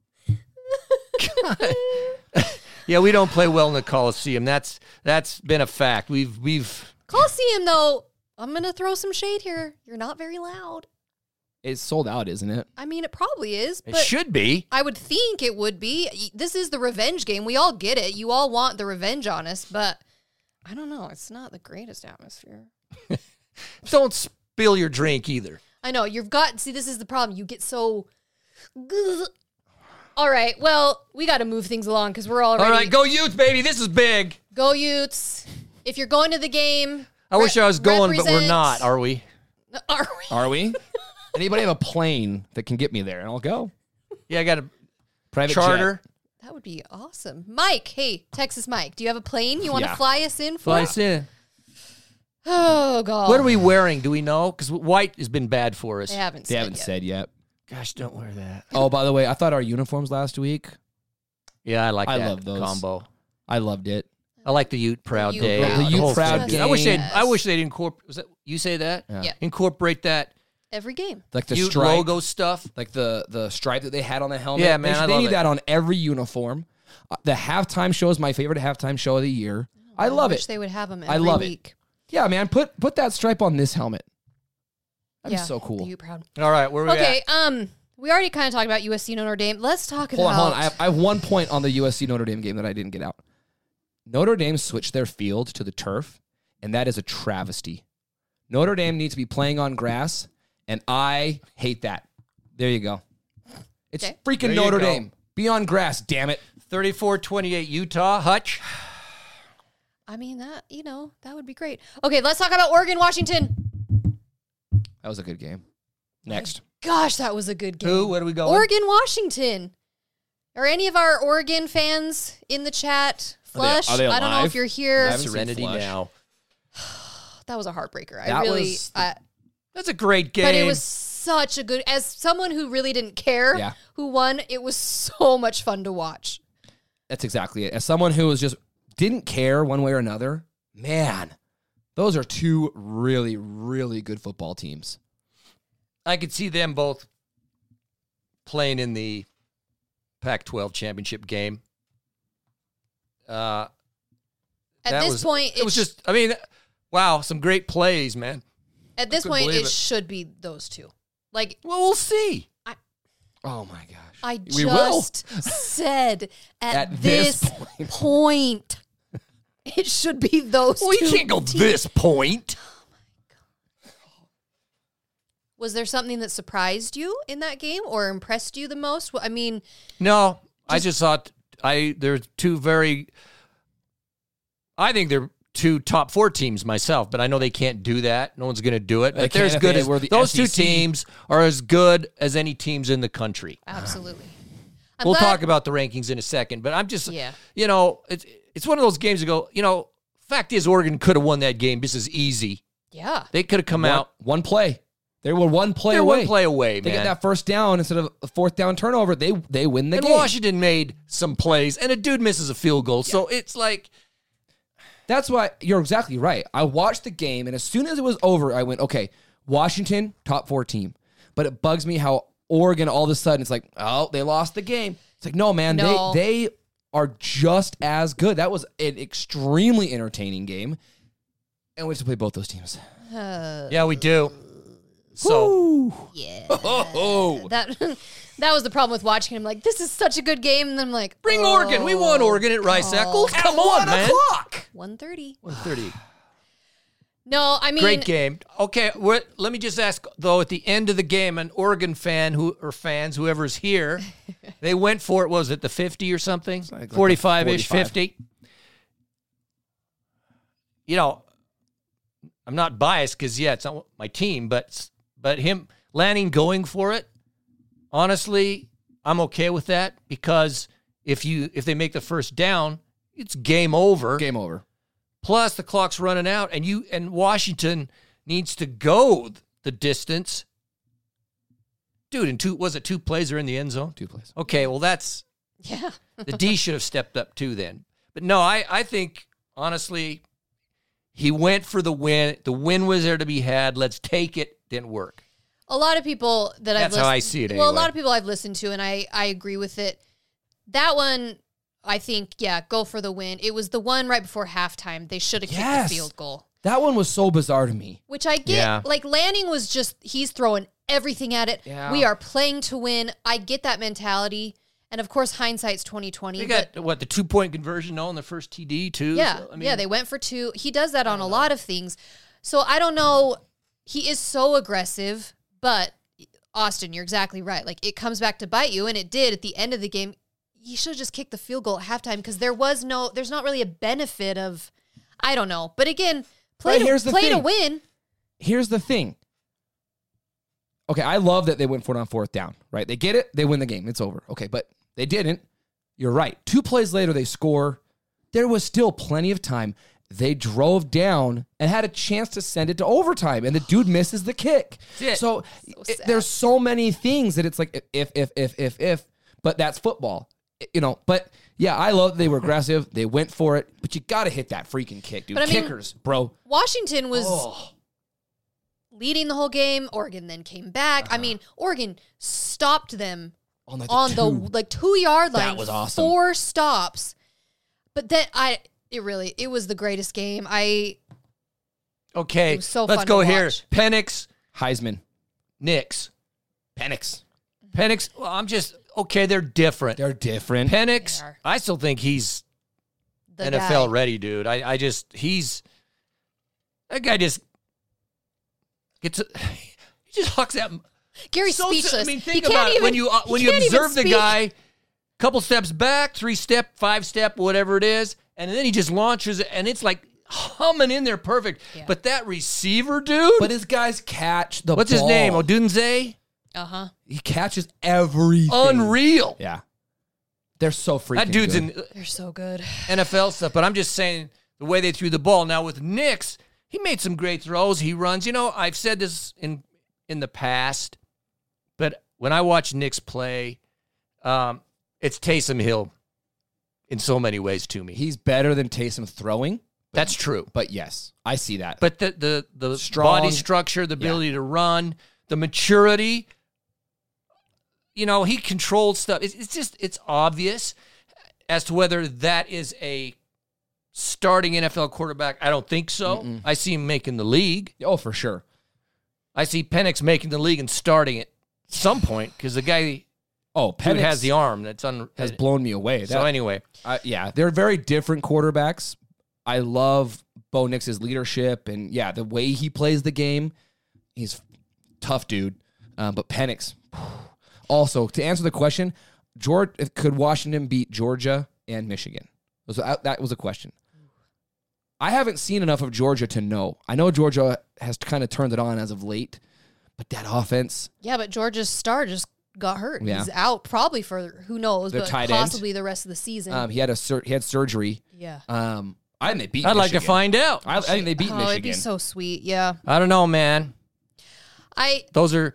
God. Yeah, we don't play well in the Coliseum. That's been a fact. We've Coliseum, though, I'm going to throw some shade here. You're not very loud. it's sold out, isn't it? I mean, it probably is, it but should be. I would think it would be. This is the revenge game. We all get it. You all want the revenge on us, but I don't know. It's not the greatest atmosphere. Don't spill your drink either. I know. This is the problem. You get so... All right, well, we got to move things along because we're already... All right, go Utes, baby. This is big. Go Utes. If you're going to the game... I wish I was going, but we're represent- not. Are we? Are we? Are we? Anybody have a plane that can get me there, and I'll go. Yeah, I got a Private charter. jet. That would be awesome. Mike, hey, Texas Mike, do you have a plane you want to Yeah. fly us in for? Fly us in. Oh, God. What are we wearing? Do we know? Because white has been bad for us. They haven't They said haven't yet. said yet. Gosh, don't wear that. Oh, by the way, I thought our uniforms last week, Yeah, I like I that love those. combo. I loved it. I like the Ute Proud Ute Day. Proud. The Ute whole Proud thing. I wish game. they'd incorporate. Was that you say that? Yeah. Incorporate that Every game. Like the Ute stripe, logo stuff. like the stripe that they had on the helmet. Yeah, man, I they love need it. that on every uniform. The halftime show is my favorite halftime show of the year. I love wish it. they would have them I every love it. week. Yeah, man, put that stripe on this helmet. That'd Yeah, be so cool. You proud. All right, where we Okay, at? we already kind of talked about USC Notre Dame. Let's talk Hold about... on. I have 1 point on the USC Notre Dame game that I didn't get out. Notre Dame switched their field to the turf, and that is a travesty. Notre Dame needs to be playing on grass, And I hate that. There you go. It's Okay. freaking There you Notre go. Dame. Be on grass, damn it. 34-28 Utah. Hutch. I mean, that would be great. Okay, let's talk about Oregon, Washington. That was a good game. Next. Gosh, that was a good game. Who? Where do we go? Oregon, Washington. Are any of our Oregon fans in the chat? Flush, are they I don't know alive? if you're here. I haven't seen Serenity Flush. now. That was a heartbreaker. That I really, was- That's a great game. but it was such a good, as someone who really didn't care Yeah. who won, it was so much fun to watch. That's exactly it. As someone who was just didn't care one way or another, man, those are two really, really good football teams. I could see them both playing in the Pac-12 championship game. At That this was- point, it was just, I mean, wow, some great plays, man. at this couldn't point, believe it it. should be those two. Like, Well, we'll see. Oh my gosh. I We will. just said at At this this point, it should be those Well, two. you can't go teams. this point. Was there something that surprised you in that game or impressed you the most? I mean, No, I just thought they're two very. I think they're two top 4 teams myself, but I know they can't do that. No one's going to do it. They But they're can't as if good they as were the those two SEC. teams are as good as any teams in the country. absolutely. I'm We'll glad- talk about the rankings in a second, but I'm just, Yeah. it's one of those games that go, fact is Oregon could have won that game just as easy. Yeah. They could have come out. One play. They were one play They're away. one play away, They man. get that first down instead of a fourth down turnover. They win the And game. Washington made some plays, and a dude misses a field goal. So it's like, That's why you're exactly right. I watched the game, and as soon as it was over, I went, okay, Washington, top 4 team. But it bugs me how Oregon, all of a sudden, it's like, oh, they lost the game. It's like, no, man, No. they are just as good. That was an extremely entertaining game. And we have to play both those teams. yeah, we do. So, Yeah. Oh, That was the problem with watching him. Like, this is such a good game. And then I'm like, bring Oregon. We won Oregon at Rice Eccles. Come on, man. 1:30. 130. No, I mean, Great game. Okay, let me just ask, though, at the end of the game, an Oregon fan or fans, whoever's here, they went for it, was it the 50 or something? like 45-ish, 45. 50. I'm not biased because, it's not my team, but him, Lanning going for it, honestly, I'm okay with that because if they make the first down, it's game over. game over. Plus, the clock's running out, and Washington needs to go the distance. Dude, was it 2 plays are in the end zone? 2 plays. Okay, well, that's yeah. the D should have stepped up too then. But no, I think honestly, he went for the win. The win was there to be had. Let's take it. Didn't work. A lot of people that I've That's listened, how I see it Well, a anyway. lot of people I've listened to, and I agree with it. That one, I think, go for the win. It was the one right before halftime. They should have kicked Yes. the field goal, That one was so bizarre to me. which I get. Yeah. Like, Lanning was he's throwing everything at it. Yeah. We are playing to win. I get that mentality. And, of course, hindsight's 2020. They but got, the 2-point conversion on the first TD too? Yeah, So, I mean, yeah, they went for 2. He does that on a lot of things. So I don't know. He is so aggressive, but Austin, you're exactly right. Like, it comes back to bite you, and it did at the end of the game. You should have just kicked the field goal at halftime because there's not really a benefit of, I don't know. But again, play But here's the to thing. win. Here's the thing. Okay, I love that they went for it on 4th down, right? They get it, they win the game. It's over. Okay, but they didn't. You're right. 2 plays later, they score. There was still plenty of time. They drove down and had a chance to send it to overtime, and the dude misses the kick. Yeah. So, sad. there's so many things that it's like if, but that's football, But yeah, I love that they were aggressive. They went for it, but you got to hit that freaking kick, dude. But I mean- Kickers, bro. Washington was leading the whole game. Oregon then came back. I mean, Oregon stopped them On, like, on the 2-yard line. That was awesome. 4 stops. But then it was the greatest game. Okay, It was so let's fun go to here. watch. Penix, Heisman. Knicks. Penix. Penix, well, they're different. They're different. Penix, They are. I still think he's The NFL guy. ready, dude. That guy just gets. He just hucks that. Gary's speechless. I mean, He think can't about it. even- When you he can't even observe the speak. guy, couple steps back, 3-step, 5-step, whatever it is, and then he just launches it, and it's like humming in there perfect. Yeah. But that receiver, dude, But his guys catch the what's ball. his name? Odunze? Uh-huh. He catches everything. Unreal. Yeah. They're so freaking That dude's good. in They're so good. NFL stuff, but I'm just saying the way they threw the ball. Now with Nix, he made some great throws. He runs. You know, I've said this in the past, but when I watch Nix play, it's Taysom Hill in so many ways to me. He's better than Taysom throwing. That's true. But yes, I see that. But the Strong. body structure, the ability to run, the maturity, you know, he controlled stuff. It's obvious as to whether that is a starting NFL quarterback. I don't think so. I see him making the league. Oh, for sure. I see Penix making the league and starting at some point because the guy Oh, who Penix has the arm that's has blown me away. So anyway, Yeah, they're very different quarterbacks. I love Bo Nix's leadership and, yeah, the way he plays the game. He's tough, dude. But Penix. Also, to answer the question, could Washington beat Georgia and Michigan? That was a question. I haven't seen enough of Georgia to know. I know Georgia has kind of turned it on as of late, but that offense. Yeah, but Georgia's star just got hurt. Yeah. He's out probably for who knows, Their but tight end. possibly the rest of the season. He had surgery. Yeah. I think they beat I'd like to Michigan. find out. I think they beat Oh, Michigan. it'd be so sweet. Yeah. I don't know, man. Those are.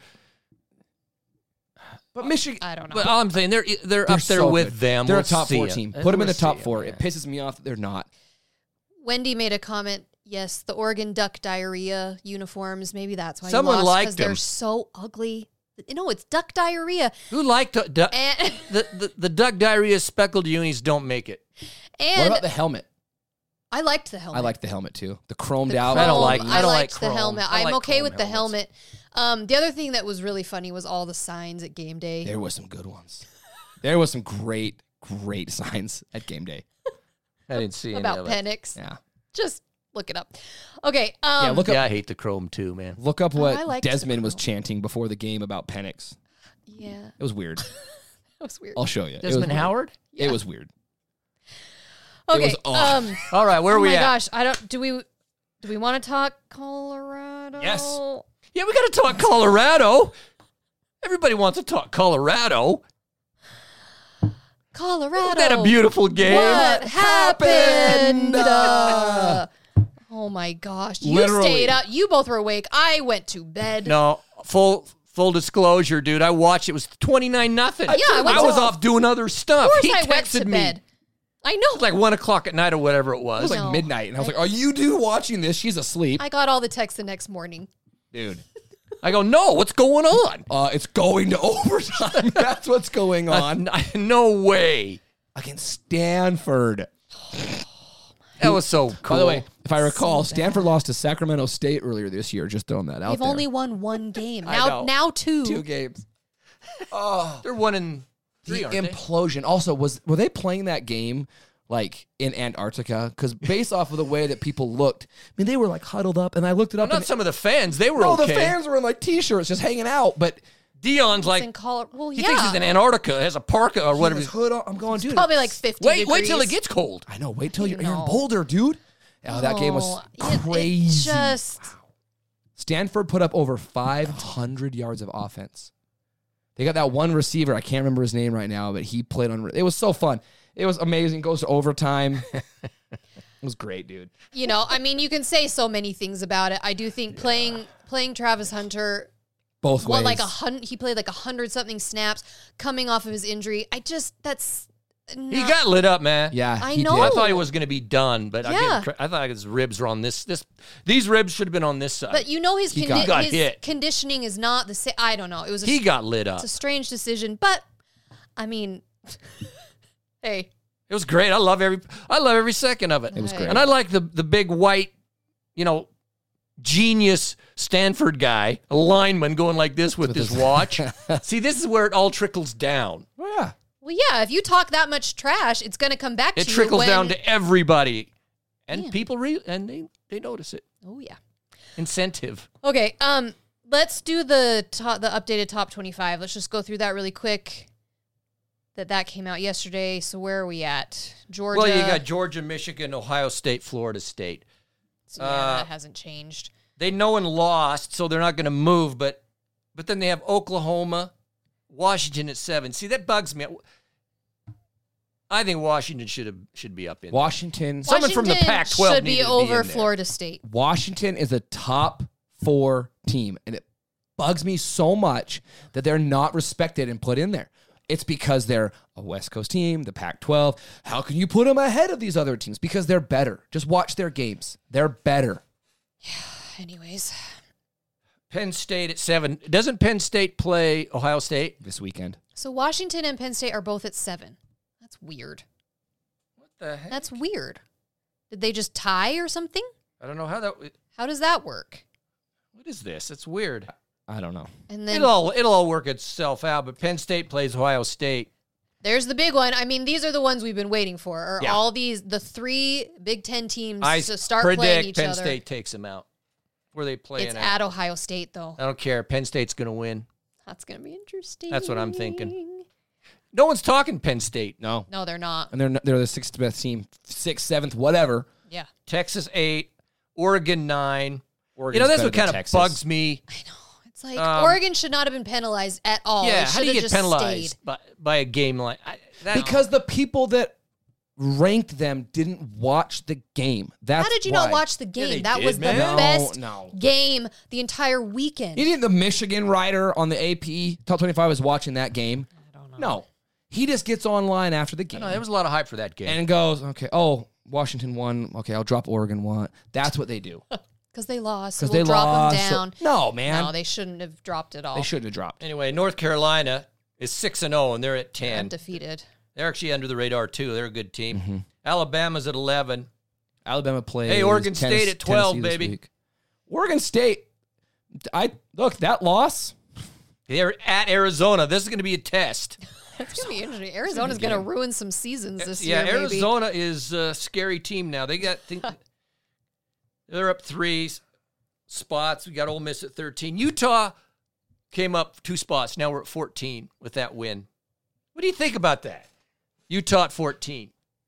But Michigan. I don't know. But all I'm saying, they're They're up there so with good. them. They're We'll a top see 4 it. team. Put them in the We'll top see 4. it. It pisses me off that they're not. Wendy made a comment. Yes, the Oregon Duck diarrhea uniforms. Maybe that's why Someone he lost, liked 'cause they're them. so ugly. No, it's duck diarrhea. Who liked And the duck diarrhea speckled unis don't make it. What about the helmet? I liked the helmet. I like the helmet too. The chromed The out. I don't chrome. like- I don't like liked the chrome. helmet. I I'm like okay chrome with the helmets. helmet. The other thing that was really funny was all the signs at game day. There was some good ones. There was some great signs at game day. I didn't see any about of it. Penix. Yeah. Just look it up. Okay. Yeah, look up Yeah, I hate the chrome too, man. look up I what liked the Desmond was chrome. chanting before the game about Penix. Yeah, It was weird. that was weird. I'll show you. It was Desmond weird. Howard? It was weird. Okay. was off. All right, where oh are we my at? gosh, I don't. Do we want to talk Colorado? Yes. Yeah, we got to talk Colorado. Everybody wants to talk Colorado. Colorado. Isn't that a beautiful game? What happened? happened? Oh my gosh. You Literally. stayed up. You both were awake. I went to bed. No, full disclosure, dude. I watched. It was 29-0. I went I was to- off doing other stuff. Of course He I went texted to me. bed. I know. It was like 1 o'clock at night or whatever it It was. was like No. midnight, and I was like, "Are you watching this? She's asleep, I got all the texts the next morning. dude." I go, no, what's going on? It's going to overtime. That's what's going on No way. against Stanford. That was so cool. By the way, if I recall, So bad. Stanford lost to Sacramento State earlier this year. Just throwing that out They've there. only won one game. I know. Now two. 2 games. they're 1-3, The aren't they? implosion. Also, were they playing that game like in Antarctica? Because based off of the way that people looked, I mean, they were like huddled up, and I looked it up. Not and some of the fans. They were no, okay. the fans were in like t-shirts, just hanging out. But Dion's It's like, in Colorado. Well, he yeah. thinks he's in Antarctica, has a parka or whatever. his hood on. I'm going, dude. Probably like 50 Wait degrees. till it gets cold. I know. Wait till you're in No. Boulder, dude. Oh, that game was it crazy. just Stanford put up over 500 yards of offense. They got that one receiver. I can't remember his name right now, but he played on. It was so fun. It was amazing. Goes to overtime. It was great, dude. you know, I mean, you can say so many things about it. I do think playing Travis Hunter, Both ways. he played like 100-something snaps coming off of his injury. He He got lit up, man. Yeah, I he know. did. I thought he was going to be done, but Yeah. I thought his ribs were on this. These ribs should have been on this side. But you know his, He got his hit. conditioning is not the same. I don't know. It was He got lit up. it's a strange decision, but I mean, hey, It was great. I love every second of it. It was great. And I like the big white, genius Stanford guy, a lineman going like this with his watch. See, this is where it all trickles down. Oh, yeah. well, yeah. If you talk that much trash, it's going to come back It to you. trickles when- down to everybody. And Yeah. people and they notice it. Oh yeah. Incentive. Okay. Let's do the updated top 25. Let's just go through that really quick. That came out yesterday. So where are we at? Georgia. Well, you got Georgia, Michigan, Ohio State, Florida State. So that hasn't changed. They know and lost, so they're not going to move. But then they have Oklahoma, Washington at 7. See, that bugs me. I think Washington should be up in. Washington. Someone from the Pac-12 should be needed to over in there. Florida State. Washington is a top 4 team, and it bugs me so much that they're not respected and put in there. It's because they're a West Coast team, the Pac-12. How can you put them ahead of these other teams? Because they're better. Just watch their games. They're better. Anyways. Penn State at 7. Doesn't Penn State play Ohio State This weekend. So Washington and Penn State are both at 7. That's weird. What the heck? That's weird. Did they just tie or something? I don't know how that. How does that work? What is this? It's weird. I don't know. And then It'll all work itself out. But Penn State plays Ohio State. there's the big one. I mean, these are the ones we've been waiting for. Are Yeah. all the 3 Big Ten teams I to start playing predict each Penn other? State takes them out. Where they play It's at Ohio State, though. I don't care. Penn State's going to win. That's going to be interesting. That's what I'm thinking. No one's talking Penn State. No. No, they're not. And they're the 6th best team, 6th, 7th, whatever. Yeah. Texas 8, Oregon 9. Oregon's That's better what than kind of Texas. bugs me. I know. It's like Oregon should not have been penalized at all. Yeah, It how do you should have get just penalized by a game like that? Because the people that ranked them didn't watch the game. That's How did you why. not watch the game? they That did, was the man. best No. game the entire weekend. You think the Michigan writer on the AP Top 25 was watching that game? I don't know. No. He just gets online after the game No, there was a lot of hype for that game. and goes, okay, oh, Washington won. Okay, I'll drop Oregon 1. That's what they do. Because they lost. So Because we'll they drop lost. them down. No, man. No, they shouldn't have dropped it all. They shouldn't have dropped. Anyway, North Carolina is 6-0, and they're at 10. Undefeated. They're actually under the radar, too. They're a good team. Alabama's at 11. Alabama plays. Hey, Oregon State at 12, Tennessee this baby. week. Oregon State. Look, that loss. They're at Arizona. This is going to be a test. It's going to be interesting. Arizona's going to ruin some seasons this year, Yeah, maybe. Arizona is a scary team now. They're up 3 spots. We got Ole Miss at 13. Utah came up 2 spots. Now we're at 14 with that win. What do you think about that? Utah at 14.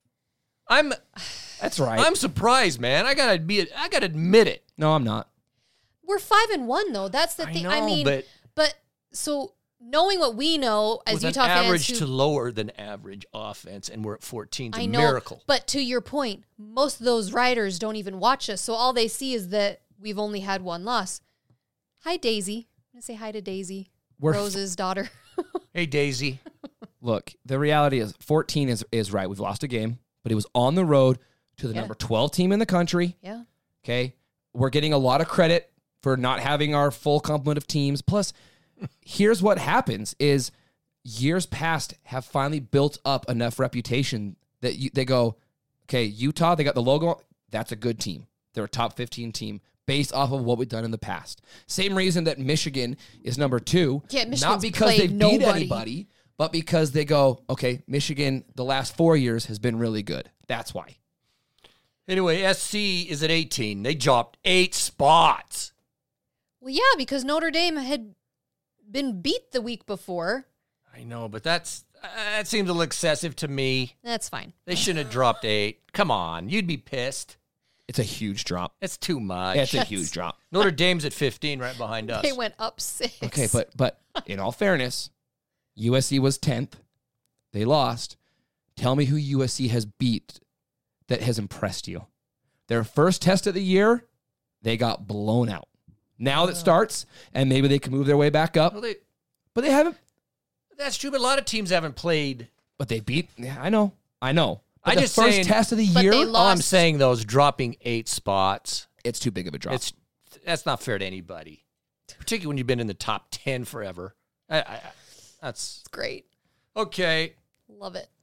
That's right. I'm surprised, man. I gotta admit it. No, I'm not. We're 5-1, though. That's the I thing. know, I mean, but so knowing what we know as With Utah an fans, average who- to lower than average offense, and we're at 14. It's I a know, miracle. but to your point, most of those writers don't even watch us, so all they see is that we've only had 1 loss. Hi, Daisy. I'm gonna say hi to Daisy, Rose's daughter. Hey, Daisy. Look, the reality is 14 is right. We've lost a game, but it was on the road to the Yeah. number 12 team in the country. Yeah. Okay. We're getting a lot of credit for not having our full complement of teams. Plus, here's what happens is years past have finally built up enough reputation that they go, okay, Utah, they got the logo. That's a good team. They're a top 15 team based off of what we've done in the past. Same reason that Michigan is number 2. Yeah, Michigan's not because they played beat nobody. anybody, but because they go, okay, Michigan the last 4 years has been really good. That's why. Anyway, SC is at 18. They dropped 8 spots. Well, yeah, because Notre Dame had been beat the week before. I know, but that seems a little excessive to me. That's fine. They shouldn't have dropped 8. Come on, you'd be pissed. It's a huge drop. That's too much. It's a huge drop. Notre Dame's at 15, right behind us. They went up 6. Okay, but in all fairness, USC was 10th. They lost. Tell me who USC has beat that has impressed you. Their first test of the year, they got blown out. Now that starts, and maybe they can move their way back up. Well, But they haven't. that's true, but a lot of teams haven't played. But they beat. Yeah, I know. But I the just first saying- test of the But year, they All I'm lost. saying, though, is dropping 8 spots. it's too big of a drop. That's not fair to anybody, particularly when you've been in the top 10 forever. That's Great. okay. Love it.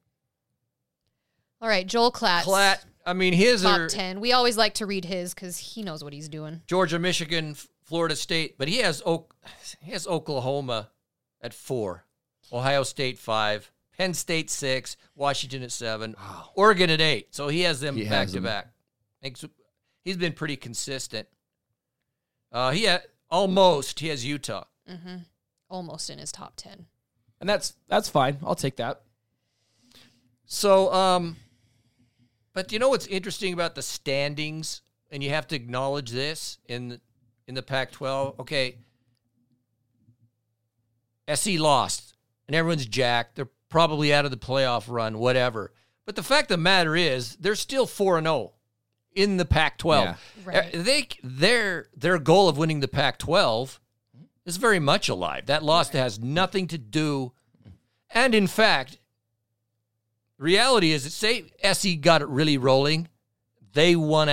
All right, Joel Klatt. Klatt, I mean, his Top are 10. We always like to read his because he knows what he's doing. Georgia, Michigan, Florida State, but he has Oklahoma at 4, Ohio State 5, Penn State 6, Washington at 7, Oregon at 8. So he has them back to back. He's been pretty consistent. Almost. He has Utah. Almost in his top 10. And that's fine. I'll take that. So, but you know what's interesting about the standings, and you have to acknowledge this in the Pac-12. Okay, SC lost, and everyone's jacked. They're probably out of the playoff run, whatever. But the fact of the matter is, they're still 4-0 in the Pac-12. Yeah. Right. Their goal of winning the Pac-12 is very much alive. That loss has nothing to do, and in fact, reality is that say SC got it really rolling, they win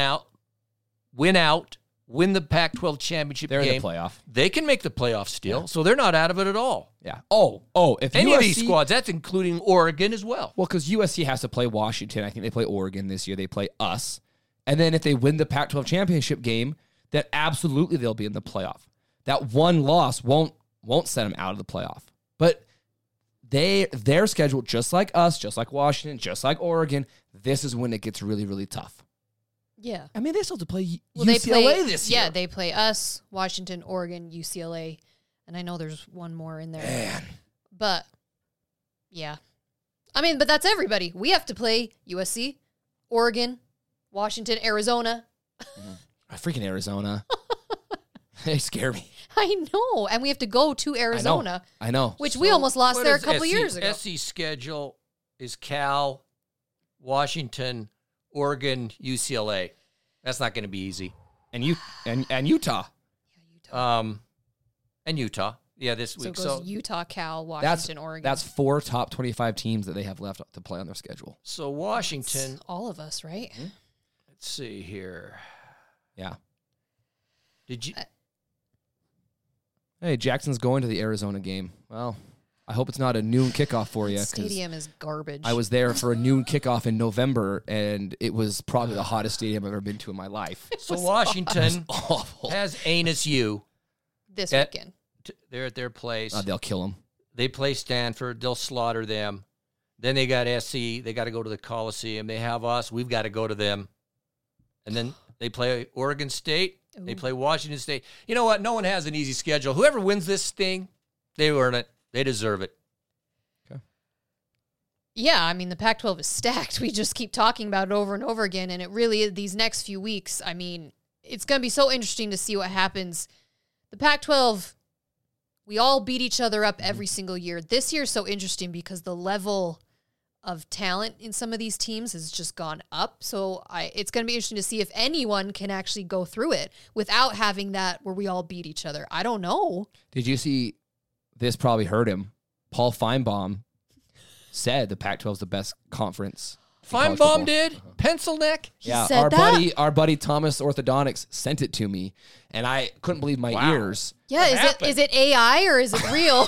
the Pac-12 championship They're game. in the playoff. They can make the playoffs still, so they're not out of it at all. Yeah. Oh, if Any USC, of these squads, that's including Oregon as well. Well, because USC has to play Washington. I think they play Oregon this year. They play us. And then if they win the Pac-12 championship game, then absolutely they'll be in the playoff. That one loss won't set them out of the playoff. But their schedule, just like us, just like Washington, just like Oregon, this is when it gets really, really tough. Yeah. I mean, they still have to play Well, UCLA this year. Yeah, they play us, Washington, Oregon, UCLA, and I know there's one more in there. Man. But, yeah. I mean, but that's everybody. We have to play USC, Oregon, Washington, Arizona. Freaking Arizona. They scare me. I know. And we have to go to Arizona, I know. which we almost lost What there a is couple of years ago. SC's schedule is Cal, Washington, Oregon, UCLA. That's not going to be easy. And Utah. And Utah. Yeah, this So it week. goes So Utah, Cal, Washington, Oregon. That's 4 top 25 teams that they have left to play on their schedule. so Washington. It's all of us, right? Let's see here. Yeah. Did you? Hey, Jackson's going to the Arizona game. Well, I hope it's not a noon kickoff for you. Stadium is garbage. I was there for a noon kickoff in November, and it was probably the hottest stadium I've ever been to in my life. So Washington Awful. has Anus U. this at- weekend. They're at their place. They'll kill him. They play Stanford. They'll slaughter them. Then they got SC. They got to go to the Coliseum. They have us. We've got to go to them. And then they play Oregon State. They play Washington State. You know what? No one has an easy schedule. Whoever wins this thing, they earn it. They deserve it. Yeah, I mean, the Pac-12 is stacked. We just keep talking about it over and over again, and it really, these next few weeks, I mean, it's going to be so interesting to see what happens. The Pac-12, we all beat each other up every single year. This year is so interesting because the level of talent in some of these teams has just gone up. So it's going to be interesting to see if anyone can actually go through it without having that where we all beat each other. I don't know. Did you see, this probably hurt him, Paul Feinbaum said the Pac-12 is the best conference. in college football. Feinbaum did? Pencil neck? Yeah, said our buddy Thomas Orthodontics sent it to me, and I couldn't believe my ears. Yeah, is it AI or is it real?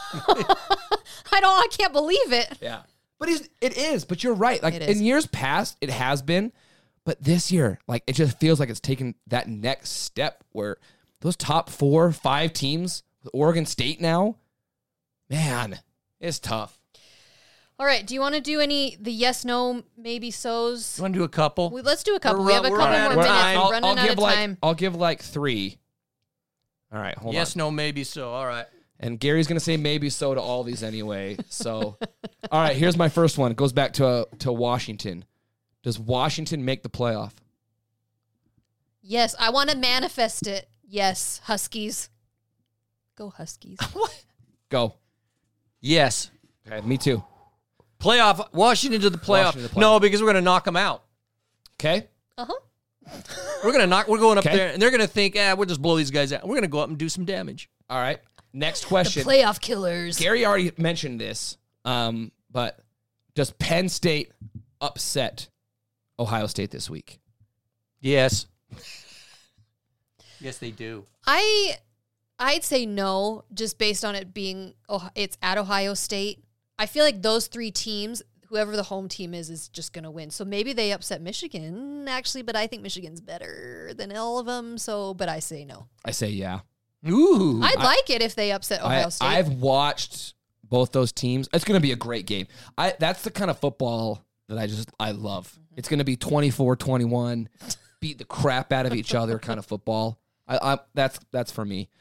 I can't believe it. Yeah. But it is, but you're right. Like It is. in years past, it has been, but this year, like it just feels like it's taken that next step where those top 4, 5 teams with Oregon State now, man, it's tough. All right, do you want to do the yes, no, maybe so's? You want to do a couple? Let's do a couple. We're We have a run- couple we're more out of minutes. time. We're running out of time. I'll give like 3. All right, hold on. Yes, no, maybe so. All right. And Gary's going to say maybe so to all these anyway. So, all right, here's my first one. It goes back to Washington. Does Washington make the playoff? Yes, I want to manifest it. Yes, Huskies. Go Huskies. Go. Yes. Okay, me too. Playoff. Washington to the playoff. Washington to the playoff. No, because we're going to knock them out. Okay. We're going up Okay. there, and they're going to think, we'll just blow these guys out. We're going to go up and do some damage. All right. Next The question. playoff killers. Gary already mentioned this, but does Penn State upset Ohio State this week? Yes. Yes, they do. I'd say no, just based on it being it's at Ohio State. I feel like those 3 teams, whoever the home team is just going to win. So maybe they upset Michigan, actually, but I think Michigan's better than all of them. But I say no. I say yeah. Ooh. I'd like it if they upset Ohio State. I've watched both those teams. It's going to be a great game. That's the kind of football that I love. Mm-hmm. It's going to be 24-21, beat the crap out of each other kind of football. That's for me.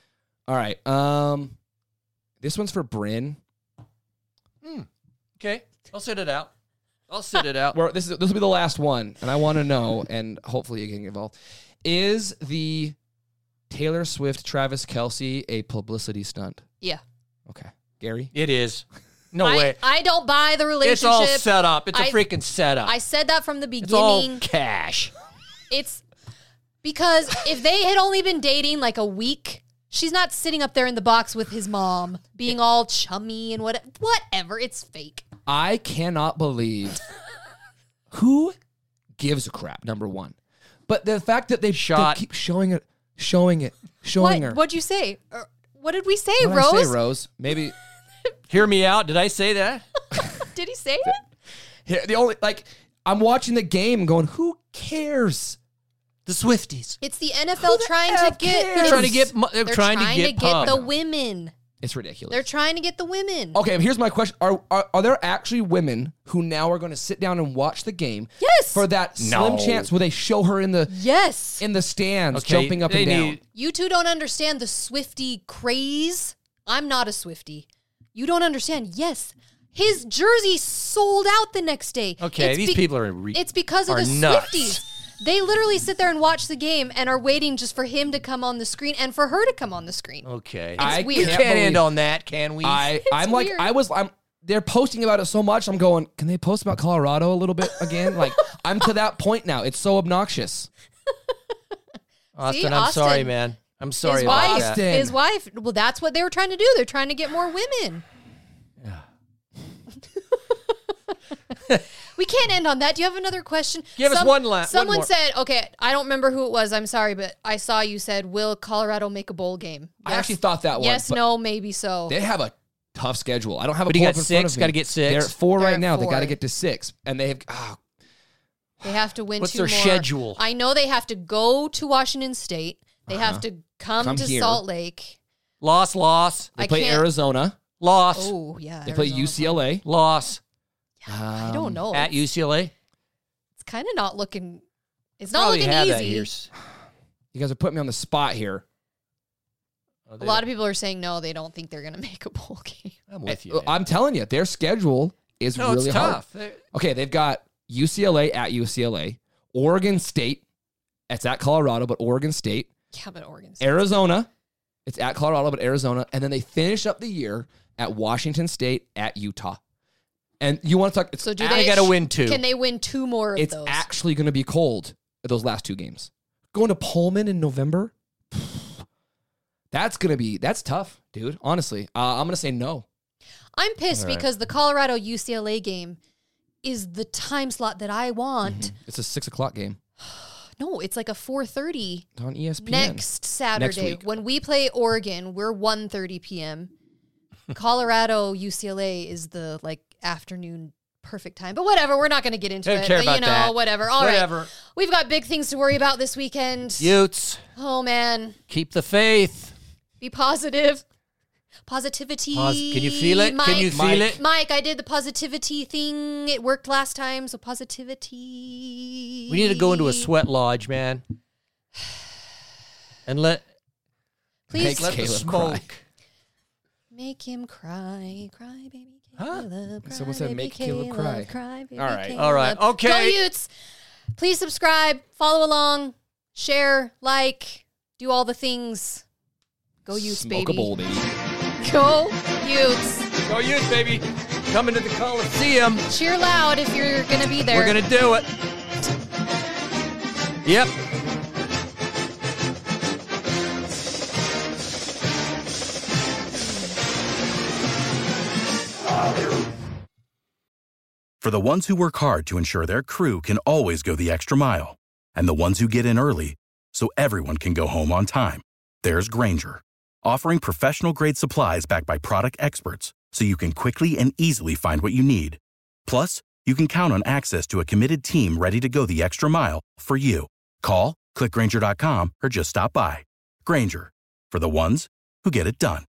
All right. This one's for Bryn. Okay, I'll sit it out. This will be the last one, and I want to know, and hopefully you can get involved. Is the Taylor Swift, Travis Kelce a publicity stunt? Yeah. Okay. Gary? It is. No way. I don't buy the relationship. It's all set up. It's a freaking setup. I said that from the It's all beginning. cash. It's because if they had only been dating like a week, she's not sitting up there in the box with his mom, being all chummy and whatever. It's fake. I cannot believe who gives a crap, number one. But the fact that they keep showing her. What'd you say? What did we say, What Rose? did I say, Rose? Maybe. Hear me out. Did I say that? Did he say it? I'm watching the game and going, who cares? The Swifties. It's the NFL trying to get. They're trying to get. They're trying to get pub. the women. It's ridiculous. They're trying to get the women. Okay, here's my question. Are there actually women who now are going to sit down and watch the game? Yes. For that slim chance where they show her in the stands jumping up and down. You two don't understand the Swiftie craze. I'm not a Swiftie. You don't understand. Yes. His jersey sold out the next day. Okay, these people are It's because of the nuts. Swifties. They literally sit there and watch the game and are waiting just for him to come on the screen and for her to come on the screen. Okay. It's weird. We can't end on that, can we? I'm like, weird. they're posting about it so much. I'm going, can they post about Colorado a little bit again? Like, I'm to that point now. It's so obnoxious. Austin, I'm sorry, man. I'm sorry His about wife, that. his wife. Well, that's what they were trying to do. They're trying to get more women. We can't end on that. Do you have another question? Give us one last. Someone said, okay, I don't remember who it was. I'm sorry, but I saw you said, will Colorado make a bowl game? I actually thought that one. Yes, no, maybe so. They have a tough schedule. I don't have a But you poll got up in front 6? of me. Got to get 6? They're at 4 They're right at now. They 4. got to get to 6. And they have, They have to win What's 2 their more. schedule? I know they have to go to Washington State. They have to come to here. Salt Lake. Loss. they play Arizona. Loss. Oh, yeah. They play UCLA. Loss. I don't know. At UCLA. It's kind of not looking. It's not Probably looking have that easy. here. You guys are putting me on the spot here. A lot of people are saying no, they don't think they're going to make a bowl game. I'm with you. I'm telling you, their schedule is No, really it's hard. tough. Okay, they've got UCLA at UCLA, Oregon State. It's at Colorado, but Oregon State. Yeah, but Oregon State. Arizona. It's at Colorado, but Arizona. And then they finish up the year at Washington State, at Utah. And you want to talk... So do They got to win 2. Can they win 2 more of It's those? actually going to be cold at those last 2 games. Going to Pullman in November? That's tough, dude. Honestly, I'm going to say no. I'm pissed because the Colorado UCLA game is the time slot that I want. It's a 6 o'clock game. No, it's like a 4:30 It's on ESPN. next Saturday. week. When we play Oregon, we're 1:30 p.m. Colorado UCLA is the afternoon perfect time. But whatever, we're not going to get into Don't it. care But about that. whatever. All right. Whatever. We've got big things to worry about this weekend. Utes. Oh man, Keep the faith. be positive. Positivity. Can you feel it? Mike, Can you feel it? Mike, I did the positivity thing. It worked last time, so positivity. We need to go into a sweat lodge, man. And let Please the Caleb smoke. cry. make him cry, cry, baby. Huh? Caleb, cry, Someone said baby make Caleb cry. baby All right. Caleb. All right. Okay. Go Utes. Please subscribe, follow along, share, like, do all the things. Go Utes, Smoke baby. a bowl, baby. Go Utes. Go Utes, baby. Coming to the Coliseum. Cheer loud if you're going to be there. We're going to do it. Yep. For the ones who work hard to ensure their crew can always go the extra mile, and the ones who get in early so everyone can go home on time, there's Grainger, offering professional-grade supplies backed by product experts so you can quickly and easily find what you need. Plus, you can count on access to a committed team ready to go the extra mile for you. Call, click Grainger.com, or just stop by. Grainger, for the ones who get it done.